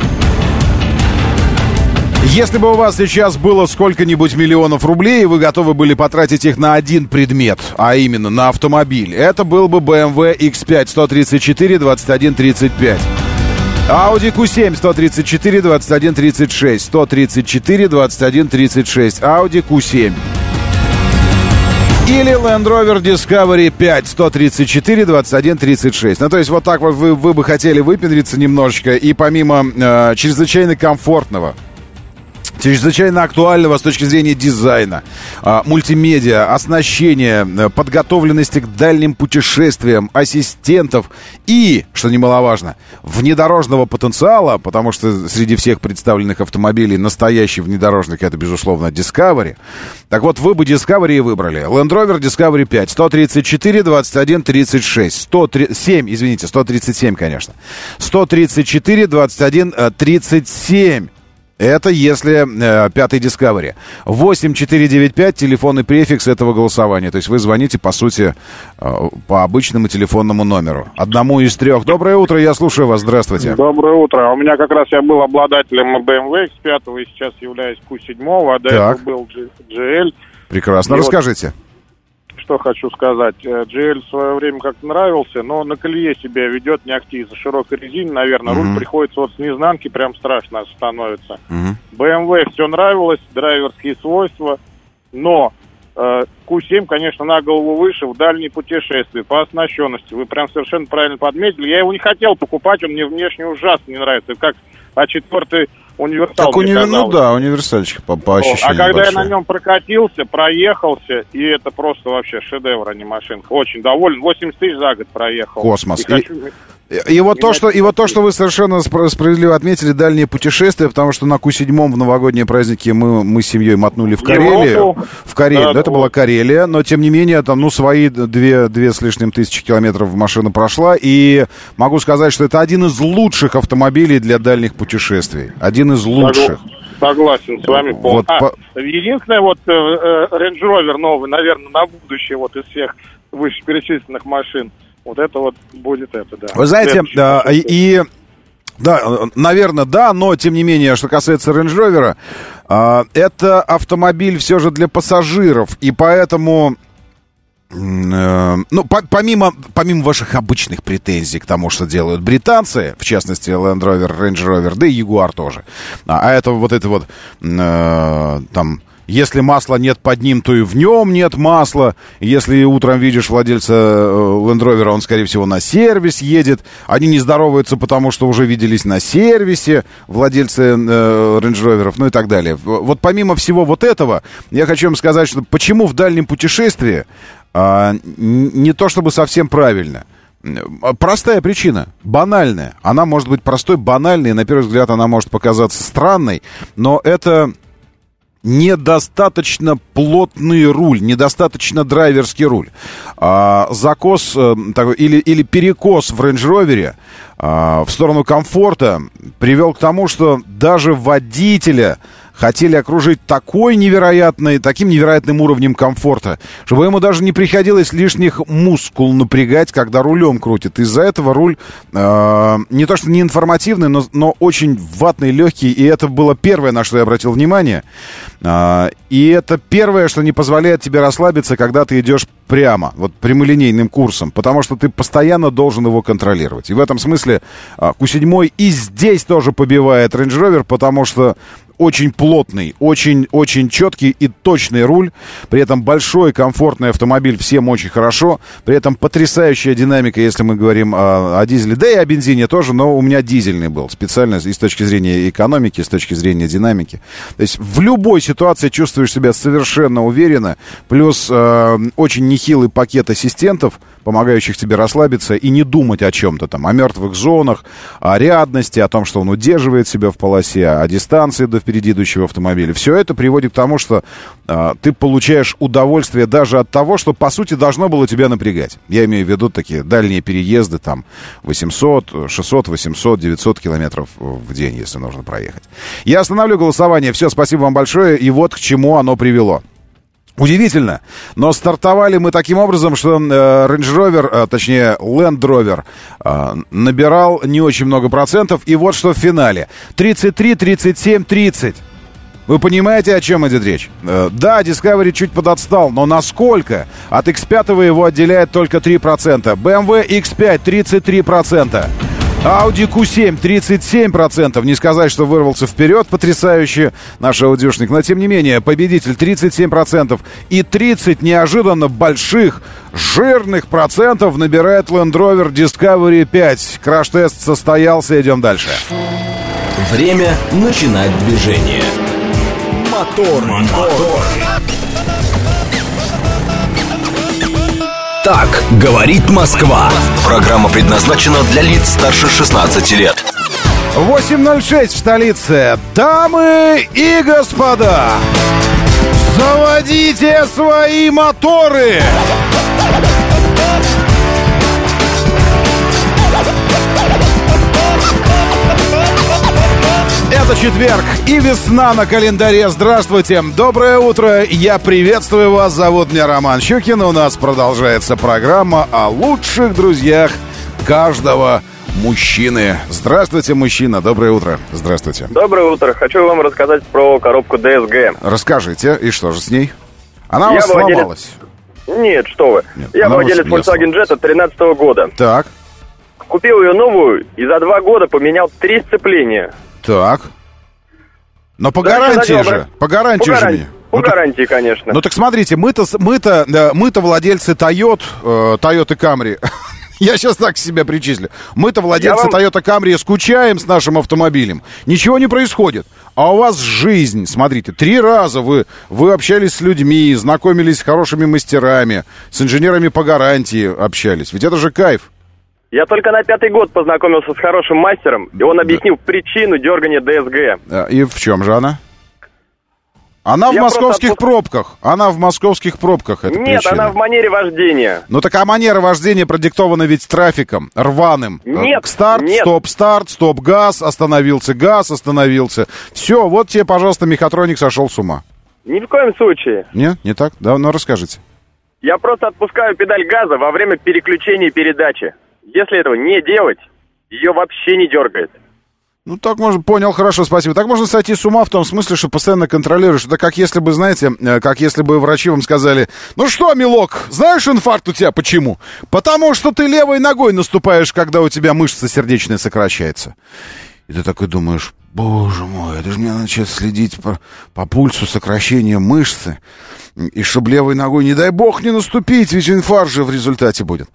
Если бы у вас сейчас было сколько-нибудь миллионов рублей, и вы готовы были потратить их на один предмет, а именно на автомобиль, это был бы бэ эм вэ икс пять сто тридцать четыре двадцать один тридцать пять. Audi Ку семь сто тридцать четыре двадцать один тридцать шесть. сто тридцать четыре двадцать один тридцать шесть. Audi Ку семь. Или Land Rover Discovery пять сто тридцать четыре двадцать один тридцать шесть. Ну, то есть вот так вот вы, вы бы хотели выпендриться немножечко, и помимо э, чрезвычайно комфортного, чрезвычайно актуального с точки зрения дизайна, мультимедиа, оснащения, подготовленности к дальним путешествиям, ассистентов и, что немаловажно, внедорожного потенциала, потому что среди всех представленных автомобилей настоящий внедорожник — это, безусловно, Discovery. Так вот, вы бы Discovery и выбрали. Land Rover Discovery пять, сто тридцать четыре двадцать один тридцать шесть, сто семь, извините, сто тридцать семь, конечно, сто тридцать четыре двадцать один тридцать семь. Это если э, пятый Discovery. восемь четыре девять пять, телефонный префикс этого голосования. То есть вы звоните, по сути, э, по обычному телефонному номеру. Одному из трех. Доброе утро, я слушаю вас. Здравствуйте. Доброе утро. У меня как раз я был обладателем бэ эм вэ икс пять и сейчас являюсь кью семь, а до так. этого был джи эл. Прекрасно. И расскажите. Вот, что хочу сказать. джи эл в свое время как-то нравился, но на колее себя ведет не ахти. Из-за широкой резины, наверное, mm-hmm. руль приходится вот с неизнанки, прям страшно становится. Mm-hmm. бэ эм вэ все нравилось, драйверские свойства, но э, кью семь, конечно, на голову выше в дальние путешествия по оснащенности. Вы прям совершенно правильно подметили. Я его не хотел покупать, он мне внешне ужасно не нравится. Как а четвертый универсал. Как уни... Ну да, универсальчик по, по ощущениям. А когда большой. Я на нем прокатился, проехался, и это просто вообще шедевр, а не машинка. Очень доволен. восемьдесят тысяч за год проехал. Космос. И хочу... И, и, вот то, что, и вот то, что вы совершенно справедливо отметили, дальние путешествия, потому что на кью семь в новогодние праздники мы, мы с семьей мотнули в Карелию. Европу. В Карелию, да, это была Карелия, но тем не менее, там, ну, свои две, две с лишним тысячи километров машина прошла, и могу сказать, что это один из лучших автомобилей для дальних путешествий. Один из лучших. Согласен с вами полностью. Вот, а, по... Единственное, вот э, Range Rover новый, наверное, на будущее, вот из всех вышеперечисленных машин, вот это вот будет это, да. Вы знаете, да, и, и, да, наверное, да, но, тем не менее, что касается Range Rover, э, это автомобиль все же для пассажиров, и поэтому... Ну, по помимо, помимо ваших обычных претензий к тому, что делают британцы, в частности, Land Rover, Range Rover, да и Jaguar тоже, а, а это вот это вот, э, там, если масла нет под ним, то и в нем нет масла. Если утром видишь владельца Land Rover, он, скорее всего, на сервис едет. Они не здороваются, потому что уже виделись на сервисе, владельцы э, Range Rover, ну и так далее. Вот помимо всего вот этого, я хочу вам сказать, что почему в дальнем путешествии э, не то чтобы совсем правильно. Простая причина, банальная. Она может быть простой, банальной, на первый взгляд она может показаться странной, но это... недостаточно плотный руль, недостаточно драйверский руль. А, закос а, такой, или, или перекос в Range Rover а, в сторону комфорта привел к тому, что даже водителя хотели окружить такой невероятной, таким невероятным уровнем комфорта, чтобы ему даже не приходилось лишних мускул напрягать, когда рулем крутит. Из-за этого руль э, не то что не информативный, но, но очень ватный, легкий. И это было первое, на что я обратил внимание. Э, и это первое, что не позволяет тебе расслабиться, когда ты идешь прямо, вот прямолинейным курсом, потому что ты постоянно должен его контролировать. И в этом смысле э, кью семь и здесь тоже побивает Range Rover, потому что очень плотный, очень, очень четкий и точный руль. При этом большой, комфортный автомобиль, всем очень хорошо. При этом потрясающая динамика, если мы говорим о, о дизеле. Да и о бензине тоже, но у меня дизельный был. Специально и с точки зрения экономики, и с точки зрения динамики. То есть в любой ситуации чувствуешь себя совершенно уверенно. Плюс э, очень нехилый пакет ассистентов, помогающих тебе расслабиться и не думать о чем-то там, о мертвых зонах, о рядности, о том, что он удерживает себя в полосе, о дистанции до впереди идущего автомобиля. Все это приводит к тому, что э, ты получаешь удовольствие даже от того, что, по сути, должно было тебя напрягать. Я имею в виду такие дальние переезды, там, восемьсот, шестьсот, восемьсот, девятьсот километров в день, если нужно проехать. Я остановлю голосование. Все, спасибо вам большое. И вот к чему оно привело. Удивительно, но стартовали мы таким образом, что э, Range Rover, э, точнее Land Rover, э, набирал не очень много процентов, и вот что в финале. тридцать три, тридцать семь, тридцать. Вы понимаете, о чем идет речь? Э, да, Discovery чуть подотстал, но насколько? От икс пять его отделяет только три процента. бэ эм вэ икс пять тридцать три процента. Audi кью семь тридцать семь процентов. Не сказать, что вырвался вперед потрясающе наш аудюшник, но тем не менее победитель тридцать семь процентов. И тридцать неожиданно больших, жирных процентов набирает Land Rover Discovery пять. Краш-тест состоялся, идем дальше. Время начинать движение. Мотор. Мотор. Так говорит Москва. Программа предназначена для лиц старше шестнадцати лет. восемь ноль шесть в столице. Дамы и господа, заводите свои моторы! Это четверг и весна на календаре. Здравствуйте, доброе утро, я приветствую вас. Зовут меня Роман Щукин. У нас продолжается программа о лучших друзьях каждого мужчины. Здравствуйте, мужчина, доброе утро. Здравствуйте. Доброе утро. Хочу вам рассказать про коробку ди эс джи. Расскажите, и что же с ней? Она у вас владелец... сломалась? Нет, что вы. Нет, я владелец Volkswagen Jetta тринадцатого года. Так. Купил ее новую и за два года поменял три сцепления. Так. Но по Дальше гарантии начал же. брать... По гарантии по же. гарантии, по ну, гарантии, так, конечно. Ну так смотрите, мы-то, мы-то, мы-то владельцы Toyota, э, Toyota Camry. Я сейчас так себя причислю. Мы-то владельцы вам... Toyota Camry скучаем с нашим автомобилем. Ничего не происходит. А у вас жизнь, смотрите, три раза вы, вы общались с людьми, знакомились с хорошими мастерами, с инженерами по гарантии общались. Ведь это же кайф. Я только на пятый год познакомился с хорошим мастером, и он объяснил да. причину дергания ди эс джи. И в чем же она? Она Я в московских отпуск... пробках. Она в московских пробках, эта Нет, причина. она в манере вождения. Ну так а манера вождения продиктована ведь трафиком, рваным. Нет, Старт, нет. стоп, старт, стоп, газ, остановился, газ, остановился. Все, вот тебе, пожалуйста, мехатроник сошел с ума. Ни в коем случае. Нет, не так? Да, ну расскажите. Я просто отпускаю педаль газа во время переключения передачи. Если этого не делать, ее вообще не дергает. Ну, так можно, понял, хорошо, спасибо. Так можно сойти с ума в том смысле, что постоянно контролируешь. Это как если бы, знаете, как если бы врачи вам сказали: ну что, милок, знаешь, инфаркт у тебя почему? Потому что ты левой ногой наступаешь, когда у тебя мышца сердечная сокращается. И ты такой думаешь: боже мой, это же мне надо сейчас следить по, по пульсу сокращения мышцы. И чтобы левой ногой, не дай бог, не наступить, ведь инфаркт же в результате будет.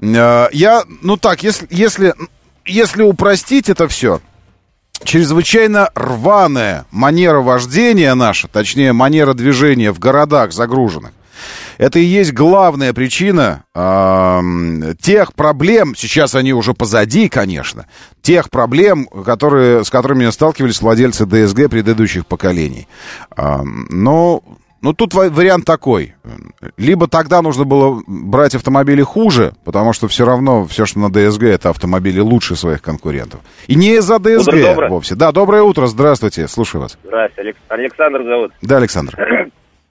Я, ну так, если, если, если упростить это все, чрезвычайно рваная манера вождения наша, точнее, манера движения в городах загруженных, это и есть главная причина э, тех проблем, сейчас они уже позади, конечно, тех проблем, которые, с которыми сталкивались владельцы ди эс джи предыдущих поколений. Э, но... Ну, тут вариант такой. Либо тогда нужно было брать автомобили хуже, потому что все равно все, что на ди эс джи, это автомобили лучше своих конкурентов. И не из-за ди эс джи Утро вовсе. Да, доброе утро, здравствуйте, слушаю вас. Здравствуйте, Александр зовут. Да, Александр.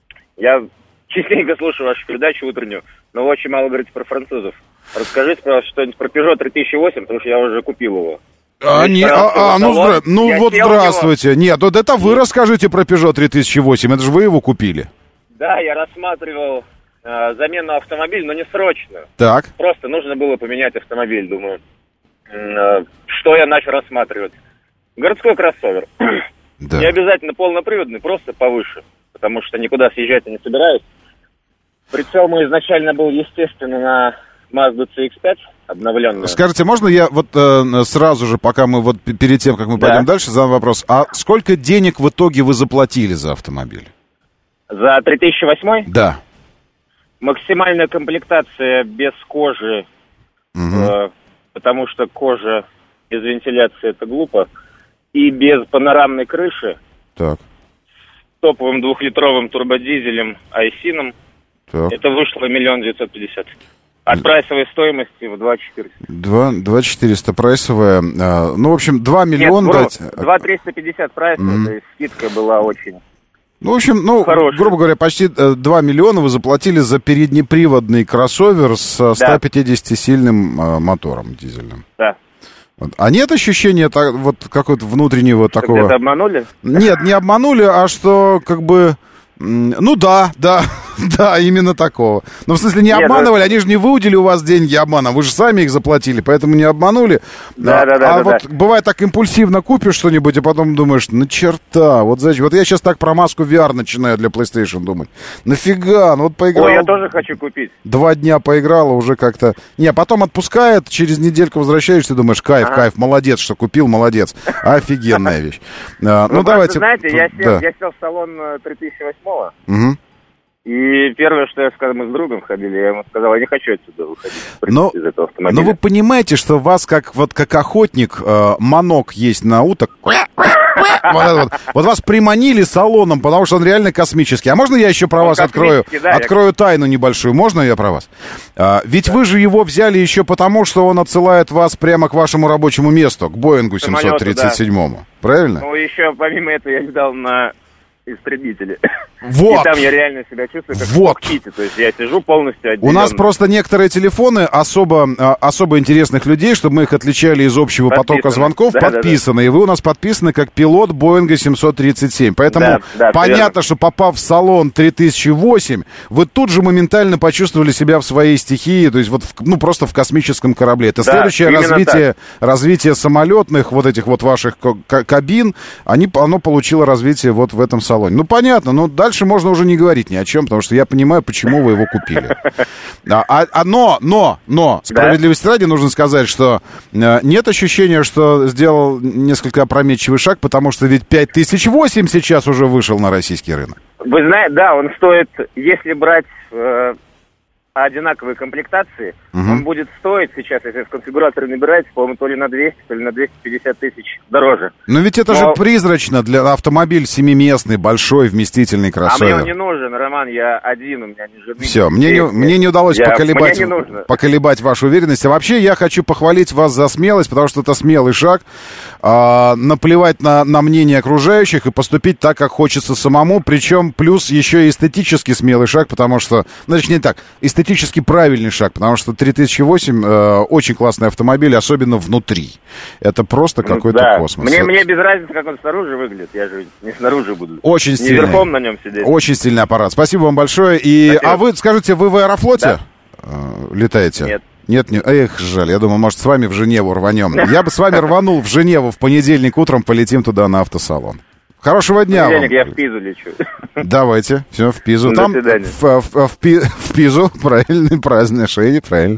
Я частенько слушаю вашу передачу утреннюю, но вы очень мало говорите про французов. Расскажите, пожалуйста, что-нибудь про Peugeot три тысячи восемь, потому что я уже купил его. А, не, а, а, ну, здра... ну вот здравствуйте. Его. Нет, вот это вы расскажите про Peugeot три тысячи восемь, это же вы его купили. Да, я рассматривал э, замену автомобиля, но не срочную. Так. Просто нужно было поменять автомобиль, думаю. Э, что я начал рассматривать? Городской кроссовер. Да. Не обязательно полноприводный, просто повыше, потому что никуда съезжать я не собираюсь. Прицел мой изначально был, естественно, на Mazda си икс пять. Обновленную. Скажите, можно я вот э, сразу же, пока мы вот перед тем, как мы да. пойдем дальше, задам вопрос. А сколько денег в итоге вы заплатили за автомобиль? За три тысячи восемь? Да. Максимальная комплектация без кожи, угу. э, потому что кожа без вентиляции это глупо, и без панорамной крыши. Так. С топовым двухлитровым турбодизелем Айсином. Так. Это вышло миллион девятьсот пятьдесят. От прайсовой стоимости в два четыреста. два четыреста прайсовая. А, ну, в общем, два миллиона Нет, дать. два триста пятьдесят прайсовая, mm-hmm. то есть скидка была очень... Ну, в общем, ну, хорошая. Грубо говоря, почти два миллиона вы заплатили за переднеприводный кроссовер с ста пятидесятисильным а, мотором дизельным. Да. Вот. А нет ощущения так, вот какого-то внутреннего что такого... Что-то обманули? Нет, не обманули, а что как бы... Ну да, да, Да, именно такого. Но в смысле не обманывали, они же не выудили у вас деньги обманом, вы же сами их заплатили, поэтому не обманули. Да, да, да. А вот бывает так импульсивно купишь что-нибудь, и потом думаешь, ну черта, вот зачем? Вот я сейчас так про маску ви ар начинаю для PlayStation думать. Нафига? Ну вот поиграл. Ой, я тоже хочу купить. Два дня поиграл, уже как-то... Не, потом отпускает, через недельку возвращаешься, думаешь, кайф, ага. кайф, молодец, что купил, молодец. Офигенная вещь. Ну, ну давайте... Знаете, я сел, да. я сел в салон три тысячи восьмого. Угу. И первое, что я сказал, мы с другом ходили, я ему сказал, я не хочу отсюда выходить, но, из этого автомобиля. Но вы понимаете, что у вас, как, вот, как охотник, э, манок есть на уток. Вот, вот, вот вас приманили салоном, потому что он реально космический. А можно я еще про он вас открою, да, открою я... тайну небольшую? Можно я про вас? А, ведь да. вы же его взяли еще потому, что он отсылает вас прямо к вашему рабочему месту, к Боингу семьсот тридцать семь. Да. Правильно? Ну, еще помимо этого я сдал на... истребители. Вот. И там я реально себя чувствую как вот. в кокпите. То есть я сижу полностью отделен. У нас просто некоторые телефоны особо, особо интересных людей, чтобы мы их отличали из общего подписаны. Потока звонков, да, подписаны. Да, да. И вы у нас подписаны как пилот Боинга семьсот тридцать семь. Поэтому да, да, понятно, верно. Что попав в салон три тысячи восемь, вы тут же моментально почувствовали себя в своей стихии, то есть вот в, ну просто в космическом корабле. Это да, следующее развитие, развитие самолетных вот этих вот ваших кабин, они, оно получило развитие вот в этом салоне. Ну понятно, но дальше можно уже не говорить ни о чем, потому что я понимаю, почему вы его купили. А, а, но, но, но, справедливости ради нужно сказать, что э, нет ощущения, что сделал несколько опрометчивый шаг, потому что ведь пять тысяч восемь сейчас уже вышел на российский рынок. Вы знаете, да, он стоит, если брать... Э... одинаковые комплектации, угу. он будет стоить сейчас, если в конфигураторе набирается, по-моему, то ли на двести, то ли на двести пятьдесят тысяч дороже. Но ведь это Но... же призрачно для автомобиля семиместный, большой, вместительный кроссовер. А мне он не нужен, Роман, я один, у меня не жены. Все, мне не, мне не удалось я... поколебать, не поколебать вашу уверенность. А вообще я хочу похвалить вас за смелость, потому что это смелый шаг. А, наплевать на, на мнение окружающих и поступить так, как хочется самому. Причем плюс еще и эстетически смелый шаг, потому что, ну, точнее так, эстетически Эстетически правильный шаг, потому что три тысячи восемь э, очень классный автомобиль, особенно внутри. Это просто какой-то да. космос. Мне, мне без разницы, как он снаружи выглядит. Я же не снаружи буду. Очень стильный. Не верхом на нем сидеть. Очень стильный аппарат. Спасибо вам большое. И... А вы, скажите, вы в Аэрофлоте да. э, летаете? Нет. Нет, не... Эх, жаль. Я думаю, может, с вами в Женеву рванем. Я бы с вами рванул в Женеву в понедельник утром, полетим туда на автосалон. Хорошего дня вам. Я в Пизу лечу. Давайте, все, в Пизу. До Там свидания. В, в, в, в Пизу, правильно, праздное шеи, правильно.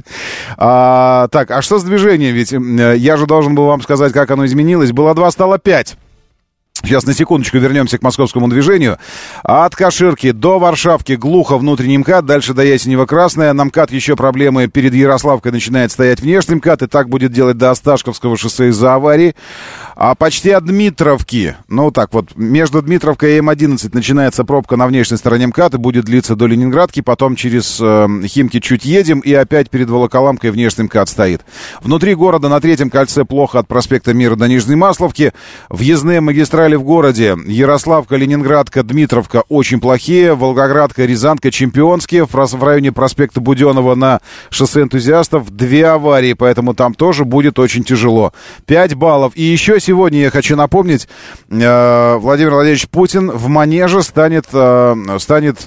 А, так, а что с движением? Ведь я же должен был вам сказать, как оно изменилось. Было два, стало пять. Сейчас на секундочку вернемся к московскому движению. От Каширки до Варшавки глухо внутренний МКАД, дальше до Ясенева-Красная. На МКАД еще проблемы, перед Ярославкой начинает стоять внешний МКАД, и так будет делать до Осташковского шоссе из-за аварии. А почти от Дмитровки, ну так вот, между Дмитровкой и Эм одиннадцать начинается пробка на внешней стороне МКАД и будет длиться до Ленинградки, потом через э, Химки чуть едем, и опять перед Волоколамкой внешний МКАД стоит. Внутри города на третьем кольце плохо от проспекта Мира до Нижней Масловки. Въездные магистрали в городе Ярославка, Ленинградка, Дмитровка очень плохие, Волгоградка, Рязанка чемпионские, в районе проспекта Буденова на шоссе Энтузиастов две аварии, поэтому там тоже будет очень тяжело. пять баллов. И еще сегодня я хочу напомнить, э, Владимир Владимирович Путин в Манеже станет, э, станет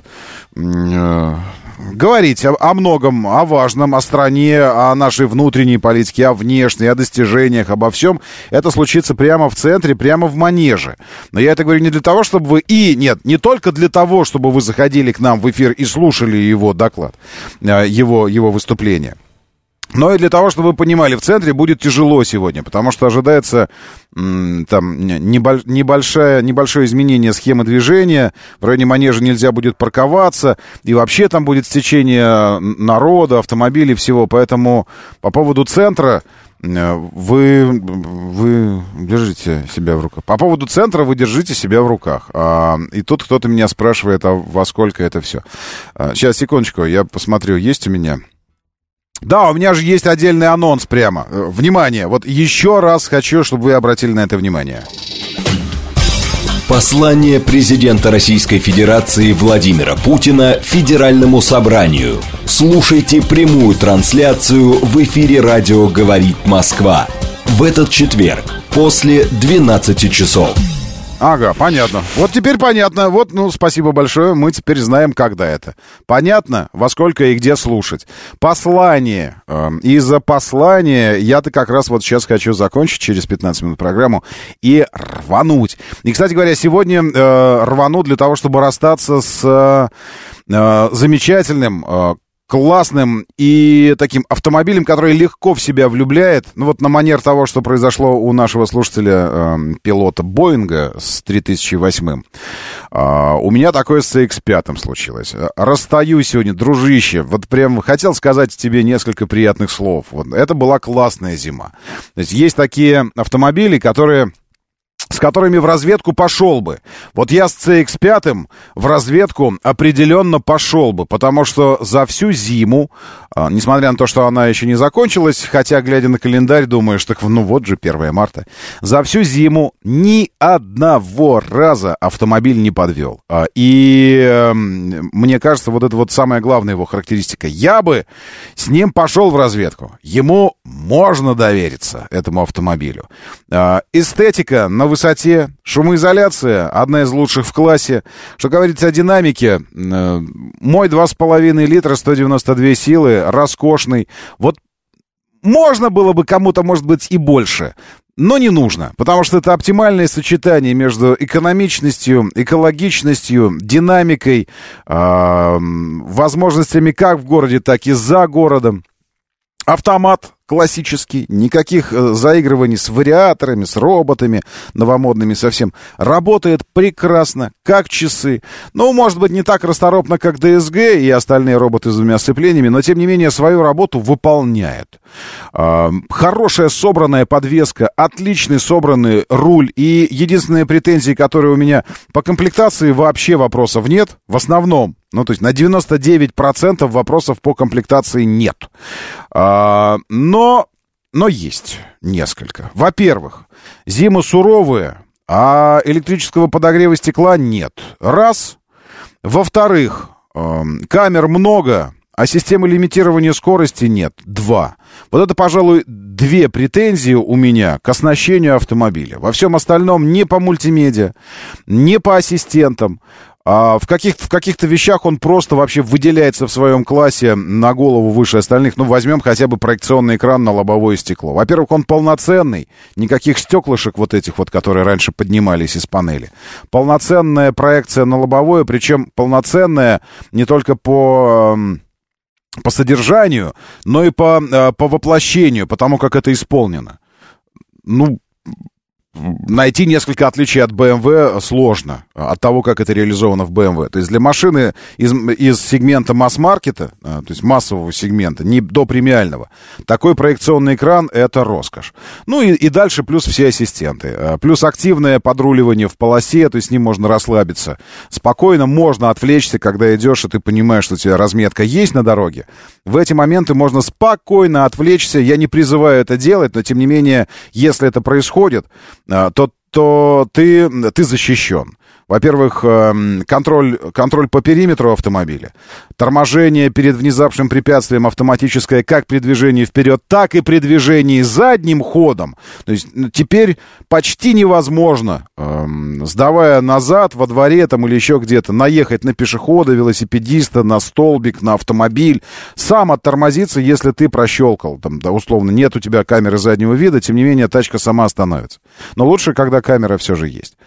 э, говорить о, о многом, о важном, о стране, о нашей внутренней политике, о внешней, о достижениях, обо всем. Это случится прямо в центре, прямо в Манеже. Но я это говорю не для того, чтобы вы... И, нет, не только для того, чтобы вы заходили к нам в эфир и слушали его доклад, его, его выступление. Но и для того, чтобы вы понимали, в центре будет тяжело сегодня, потому что ожидается м, там небольш, небольшое, небольшое изменение схемы движения. В районе Манежа нельзя будет парковаться, и вообще там будет стечение народа, автомобилей, всего. Поэтому по поводу центра вы, вы держите себя в руках. По поводу центра вы держите себя в руках. А, и тут кто-то меня спрашивает, а во сколько это все. А, сейчас, секундочку, я посмотрю, есть у меня... Да, у меня же есть отдельный анонс прямо. Внимание, вот еще раз хочу, чтобы вы обратили на это внимание. Послание президента Российской Федерации Владимира Путина Федеральному собранию. Слушайте прямую трансляцию в эфире радио «Говорит Москва» в этот четверг после двенадцати часов. Ага, понятно. Вот теперь понятно. Вот, ну, спасибо большое. Мы теперь знаем, когда это. Понятно, во сколько и где слушать. Послание. Из-за послания я-то как раз вот сейчас хочу закончить через пятнадцать минут программу и рвануть. И, кстати говоря, сегодня э, рвану для того, чтобы расстаться с э, замечательным, э, классным и таким автомобилем, который легко в себя влюбляет. Ну вот на манер того, что произошло у нашего слушателя, э, пилота Боинга с три тысячи восьмым. Э, у меня такое с си икс пять случилось. Расстаю сегодня, дружище. Вот прям хотел сказать тебе несколько приятных слов. Вот, это была классная зима. То есть есть такие автомобили, которые... с которыми в разведку пошел бы. Вот я с си икс пять в разведку определенно пошел бы, потому что за всю зиму, э, несмотря на то, что она еще не закончилась, хотя, глядя на календарь, думаешь, так ну вот же первое марта, за всю зиму ни одного раза автомобиль не подвел. Э, и э, мне кажется, вот это вот самая главная его характеристика. Я бы с ним пошел в разведку. Ему можно довериться, этому автомобилю. Э, эстетика на высоте, шумоизоляция одна из лучших в классе. Что говорится о динамике, э, мой два с половиной литра, сто девяносто две силы, роскошный. Вот можно было бы кому-то, может быть, и больше, но не нужно, потому что это оптимальное сочетание между экономичностью, экологичностью, динамикой, э, возможностями как в городе, так и за городом. Автомат классический, никаких э, заигрываний с вариаторами, с роботами новомодными совсем. Работает прекрасно, как часы. Ну, может быть, не так расторопно, как ди эс джи и остальные роботы с двумя сцеплениями, но, тем не менее, свою работу выполняет. Э, хорошая собранная подвеска, отличный собранный руль. И единственные претензии, которые у меня по комплектации, вообще вопросов нет. В основном. Ну, то есть на девяносто девять процентов вопросов по комплектации нет. А, но, но есть несколько. Во-первых, зимы суровые, а электрического подогрева стекла нет. Раз. Во-вторых, э, камер много, а системы лимитирования скорости нет. Два. Вот это, пожалуй, две претензии у меня к оснащению автомобиля. Во всем остальном не по мультимедиа, не по ассистентам. А в, каких, в каких-то вещах он просто вообще выделяется в своем классе на голову выше остальных. Ну, возьмем хотя бы проекционный экран на лобовое стекло. Во-первых, он полноценный. Никаких стеклышек вот этих вот, которые раньше поднимались из панели. Полноценная проекция на лобовое, причем полноценная не только по... по содержанию, но и по, по воплощению, потому как это исполнено. Ну, найти несколько отличий от бэ эм вэ сложно, от того, как это реализовано в бэ эм вэ. То есть для машины из, из сегмента масс-маркета, то есть массового сегмента, не до премиального, такой проекционный экран — это роскошь. Ну и, и дальше плюс все ассистенты. Плюс активное подруливание в полосе, то есть с ним можно расслабиться. Спокойно можно отвлечься, когда идешь, и ты понимаешь, что у тебя разметка есть на дороге. В эти моменты можно спокойно отвлечься. Я не призываю это делать, но тем не менее, если это происходит, то, то ты, ты защищен. Во-первых, контроль, контроль по периметру автомобиля, торможение перед внезапным препятствием автоматическое как при движении вперед, так и при движении задним ходом. То есть теперь почти невозможно, эм, сдавая назад во дворе там, или еще где-то, наехать на пешехода, велосипедиста, на столбик, на автомобиль. Сам оттормозиться, если ты прощелкал. Там, да, условно, нет у тебя камеры заднего вида, тем не менее тачка сама остановится. Но лучше, когда камера все же есть.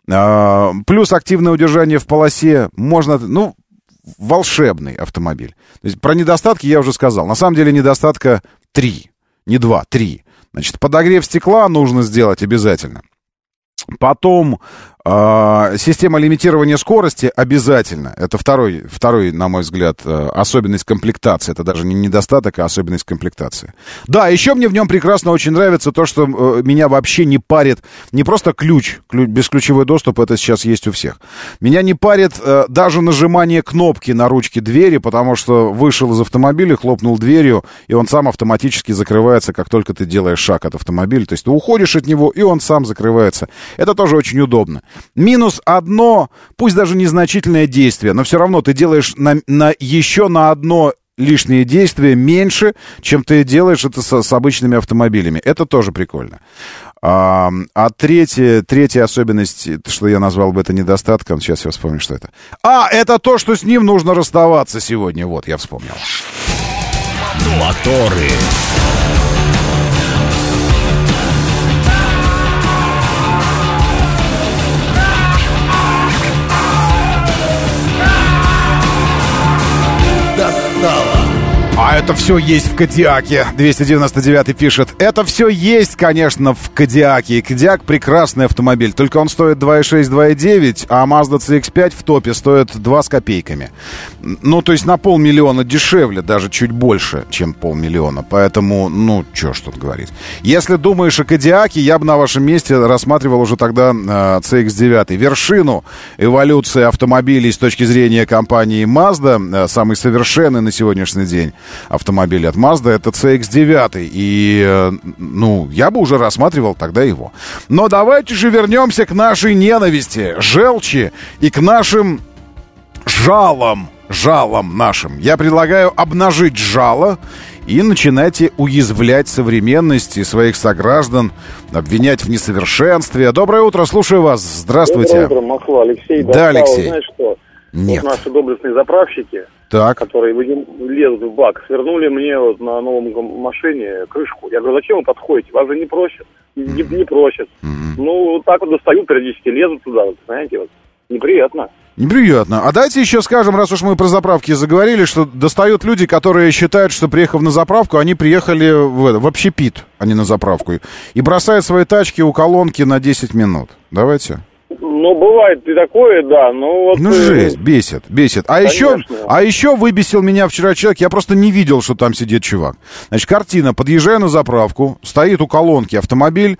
Плюс активное удержание в полосе. Можно, ну, волшебный автомобиль. То есть про недостатки я уже сказал. На самом деле недостатка три. Не два, три. Значит, подогрев стекла нужно сделать обязательно. Потом э, система лимитирования скорости обязательно. Это второй, второй, на мой взгляд, э, особенность комплектации. Это даже не недостаток, а особенность комплектации. Да, еще мне в нем прекрасно очень нравится то, что э, меня вообще не парит. Не просто ключ, ключ, бесключевой доступ, это сейчас есть у всех. Меня не парит э, даже нажимание кнопки на ручке двери, потому что вышел из автомобиля, хлопнул дверью, и он сам автоматически закрывается, как только ты делаешь шаг от автомобиля. То есть ты уходишь от него, и он сам закрывается. Это тоже очень удобно. Минус одно, пусть даже незначительное действие, но все равно ты делаешь на, на, еще на одно лишние действия меньше, чем ты делаешь это с, с обычными автомобилями. Это тоже прикольно. А, а третья, третья особенность, что я назвал бы это недостатком, сейчас я вспомню, что это. А, это то, что с ним нужно расставаться сегодня. Вот, я вспомнил. Моторы. А это все есть в Кодиаке. двести девяносто девятый пишет. Это все есть, конечно, в Кодиаке. И Кодиак прекрасный автомобиль. Только он стоит два и шесть - два и девять, а Mazda си икс пять в топе стоит два с копейками. Ну, то есть на полмиллиона дешевле, даже чуть больше, чем полмиллиона. Поэтому, ну, что ж тут говорить. Если думаешь о Кодиаке, я бы на вашем месте рассматривал уже тогда э, си икс девять. Вершину эволюции автомобилей с точки зрения компании Mazda, э, самый совершенный на сегодняшний день автомобиль от Mazda, это си икс девять. И, ну, я бы уже рассматривал тогда его. Но давайте же вернемся к нашей ненависти, желчи и к нашим жалам, жалам нашим. Я предлагаю обнажить жало и начинайте уязвлять современность и своих сограждан, обвинять в несовершенстве. Доброе утро, слушаю вас. Здравствуйте. Доброе утро, Москва. Алексей. Да, Алексей. Знаешь что? Нет. Вот наши доблестные заправщики, так. которые лезут в бак, свернули мне вот на новом машине крышку. Я говорю, зачем вы подходите? Вас же не просят. Не, не просят. Mm-hmm. Ну, так вот достают, периодически лезут туда, вот, знаете, вот. Неприятно. Неприятно. А давайте еще скажем, раз уж мы про заправки заговорили, что достают люди, которые считают, что, приехав на заправку, они приехали в, в общепит, а не на заправку. И бросают свои тачки у колонки на десять минут. Давайте. Ну, бывает и такое, да, но вот... Ну, жесть, бесит, бесит. А еще, а еще выбесил меня вчера человек, я просто не видел, что там сидит чувак. Значит, картина, подъезжаю на заправку, стоит у колонки автомобиль,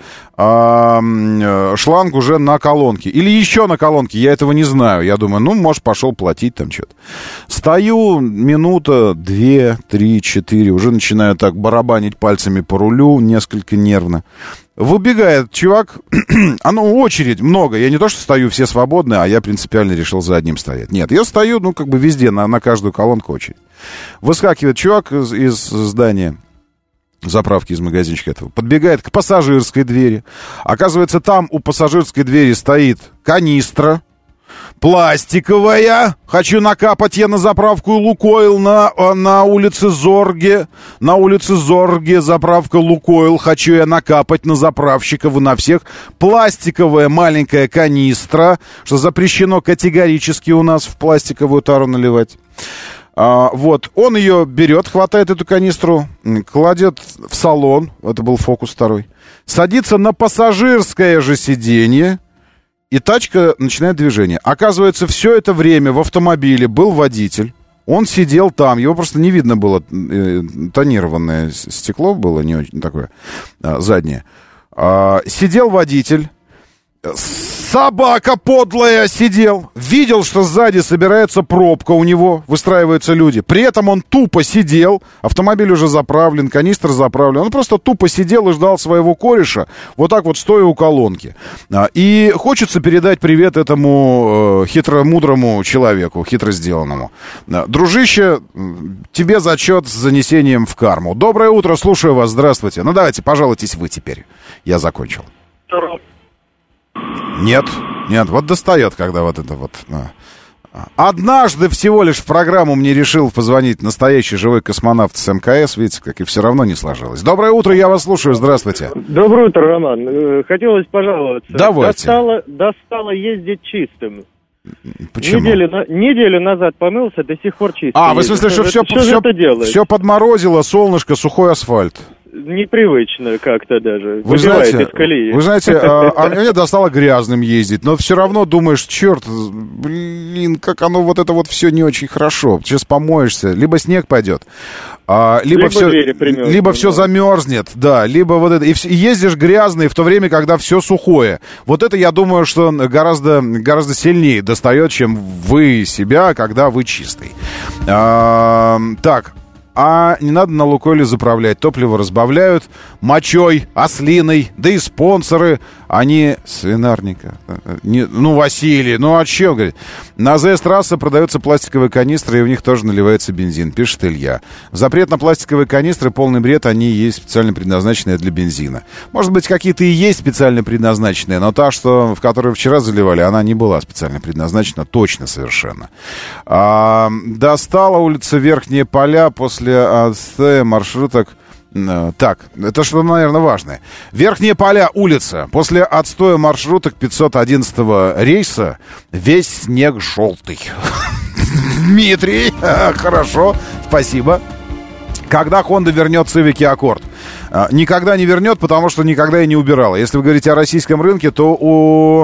а, шланг уже на колонке. Или еще на колонке, я этого не знаю. Я думаю, ну, может, пошел платить там что-то. Стою, минута, две, три, четыре, уже начинаю так барабанить пальцами по рулю, несколько нервно. Выбегает чувак, а ну очередь много, я не то что стою, все свободны, а я принципиально решил за одним стоять. Нет, я стою, ну как бы везде, на, на каждую колонку очередь. Выскакивает чувак из, из здания, заправки, из магазинчика этого, подбегает к пассажирской двери. Оказывается, там у пассажирской двери стоит канистра пластиковая. Хочу накапать я на заправку Лукойл на, на улице Зорге. На улице Зорге заправка Лукойл. Хочу я накапать на заправщиков и на всех. Пластиковая маленькая канистра, что запрещено категорически у нас в пластиковую тару наливать. А, вот, он ее берет, хватает эту канистру, кладет в салон. Это был фокус второй. Садится на пассажирское же сиденье. И тачка начинает движение. Оказывается, все это время в автомобиле был водитель. Он сидел там, его просто не видно было. Э, тонированное стекло было, не очень такое, а, заднее. А, сидел водитель. Собака подлая сидел. Видел, что сзади собирается пробка у него, выстраиваются люди. При этом он тупо сидел. Автомобиль уже заправлен, канистр заправлен. Он просто тупо сидел и ждал своего кореша, вот так вот стоя у колонки. И хочется передать привет этому э, хитромудрому человеку, хитро сделанному. Дружище, тебе зачет с занесением в карму. Доброе утро, слушаю вас, здравствуйте. Ну давайте, пожалуйтесь вы теперь. Я закончил. Нет, нет, вот достает, когда вот это вот... Однажды всего лишь в программу мне решил позвонить настоящий живой космонавт с эм ка эс, видите, как и все равно не сложилось. Доброе утро, я вас слушаю, здравствуйте. Доброе утро, Роман. Хотелось пожаловаться. Давайте. Достало, достало ездить чистым. Почему? Неделю, неделю назад помылся, до сих пор чистый. А, вы в смысле, что, что, все, все, все, все подморозило, солнышко, сухой асфальт? Непривычно как-то даже. Вы знаете, из колеи. Вы знаете, а, а мне достало грязным ездить, но все равно думаешь, черт, блин, как оно вот это вот все не очень хорошо. Сейчас помоешься, либо снег пойдет, а, либо, либо все, либо все замерзнет, да, либо вот это, и, и ездишь грязный в то время, когда все сухое. Вот это, я думаю, что гораздо, гораздо сильнее достает, чем вы себя, когда вы чистый. А, так. а не надо на Лукойле заправлять. Топливо разбавляют мочой, ослиной, да и спонсоры, они свинарника. Не, ну, Василий, ну а че, говорит? На АЗС-трассе продаются пластиковые канистры, и в них тоже наливается бензин, пишет Илья. Запрет на пластиковые канистры, полный бред, они есть специально предназначенные для бензина. Может быть, какие-то и есть специально предназначенные, но та, что, в которую вчера заливали, она не была специально предназначена, точно совершенно. А, достала улица Верхние Поля после отстоя маршруток. Так, это что, наверное, важное. Верхние Поля, улица. После отстоя маршруток пятьсот одиннадцатого рейса весь снег желтый. Дмитрий, хорошо, спасибо. Когда Honda вернет Civic и Accord? Никогда не вернет, потому что никогда и не убирала. Если вы говорите о российском рынке, то у...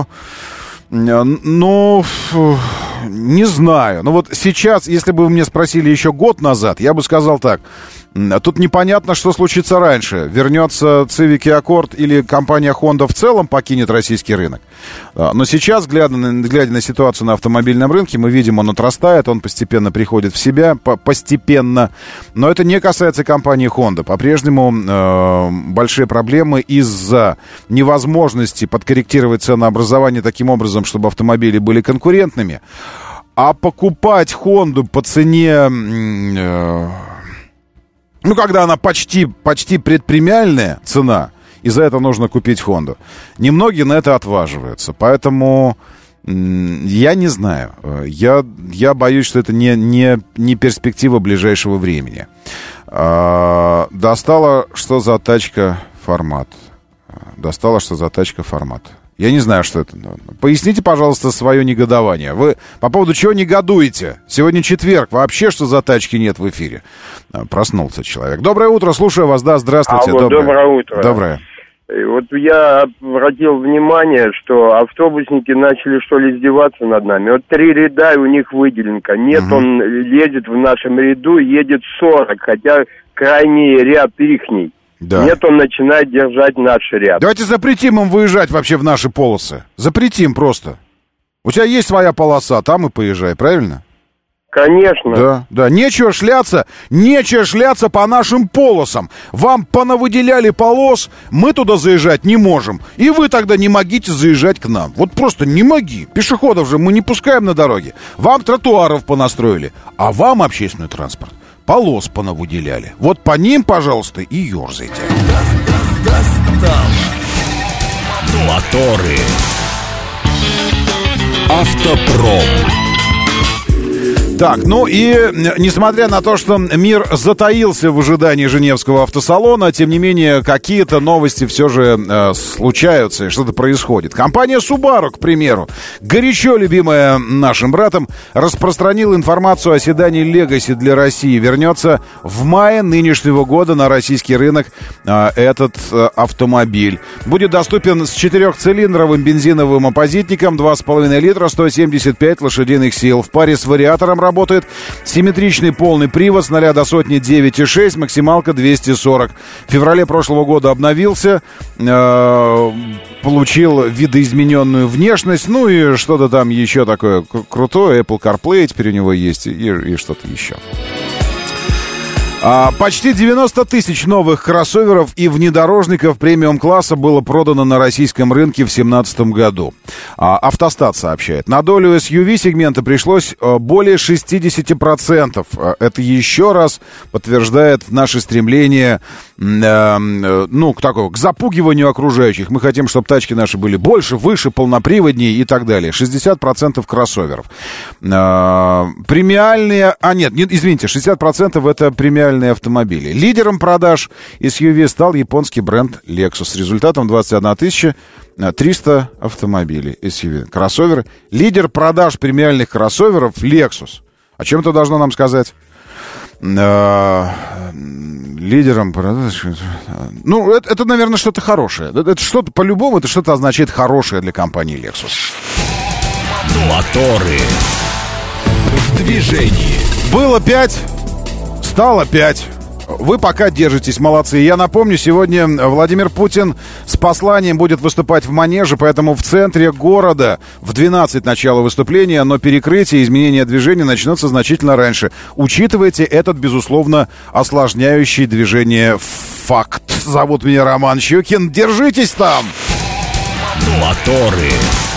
Ну, не знаю. Но вот сейчас, если бы вы мне спросили еще год назад, я бы сказал так. Тут непонятно, что случится раньше. Вернется Civic и Accord или компания Honda в целом покинет российский рынок. Но сейчас, глядя на, глядя на ситуацию на автомобильном рынке, мы видим, он отрастает, он постепенно приходит в себя, постепенно. Но это не касается компании Honda. По-прежнему э, большие проблемы из-за невозможности подкорректировать ценообразование таким образом, чтобы автомобили были конкурентными. А покупать Honda по цене... Э, Ну, когда она почти, почти предпремиальная цена, и за это нужно купить Honda. Немногие на это отваживаются. Поэтому я не знаю. Я, я боюсь, что это не, не, не перспектива ближайшего времени. А, достала, что за тачка формат. Достала, что за тачка формат. Я не знаю, что это. Поясните, пожалуйста, свое негодование. Вы по поводу чего негодуете? Сегодня четверг. Вообще, что за тачки нет в эфире? Проснулся человек. Доброе утро. Слушаю вас. Да, здравствуйте. Алло, доброе. доброе утро. Доброе. Вот я обратил внимание, что автобусники начали, что ли, издеваться над нами. Вот три ряда, и у них выделенка. Нет, угу. Он едет в нашем ряду, едет сорок, хотя крайний ряд ихний. Да. Нет, он начинает держать наш ряд. Давайте запретим им выезжать вообще в наши полосы. Запретим просто. У тебя есть своя полоса, там и поезжай, правильно? Конечно. Да, да. Нечего шляться, нечего шляться по нашим полосам. Вам понавыделяли полос, мы туда заезжать не можем. И вы тогда не могите заезжать к нам. Вот просто не моги. Пешеходов же мы не пускаем на дороге. Вам тротуаров понастроили, а вам общественный транспорт полос понавыделяли. Вот по ним, пожалуйста, и ерзайте. Моторы. Автопром. Так, ну и несмотря на то, что мир затаился в ожидании Женевского автосалона, тем не менее, какие-то новости все же э, случаются, и что-то происходит. Компания Subaru, к примеру, горячо любимая нашим братом, распространила информацию о седане Legacy для России. Вернется в мае нынешнего года на российский рынок э, этот э, автомобиль. Будет доступен с четырехцилиндровым бензиновым оппозитником, два с половиной литра, сто семьдесят пять лошадиных сил. В паре с вариатором работает симметричный полный привод с нуля до сотни девять и шесть, максималка двести сорок. В феврале прошлого года обновился, э, получил видоизмененную внешность, ну и что-то там еще такое крутое, Apple CarPlay теперь у него есть и, и что-то еще. А, почти девяносто тысяч новых кроссоверов и внедорожников премиум-класса было продано на российском рынке в две тысячи семнадцатом году. А, Автостат сообщает. На долю эс ю ви-сегмента пришлось а, более шестьдесят процентов. А, это еще раз подтверждает наше стремление а, ну, к, такому, к запугиванию окружающих. Мы хотим, чтобы тачки наши были больше, выше, полноприводнее и так далее. шестьдесят процентов кроссоверов. А, премиальные... А, нет, нет, извините, шестьдесят процентов это премиальные автомобили. Лидером продаж эс ю ви стал японский бренд Lexus с результатом двадцать одна тысяча триста автомобилей эс ю ви. Кроссоверы. Лидер продаж премиальных кроссоверов Lexus. О чем это должно нам сказать? Лидером продаж... Ну, это, это, наверное, что-то хорошее. Это что-то, по-любому, это что-то означает хорошее для компании Lexus. Моторы. В движении. Было пять... Стало пять. Вы пока держитесь, молодцы. Я напомню, сегодня Владимир Путин с посланием будет выступать в Манеже, поэтому в центре города в двенадцать начало выступления, но перекрытие, изменение движения начнется значительно раньше. Учитывайте этот, безусловно, осложняющий движение факт. Зовут меня Роман Щукин. Держитесь там! Моторы.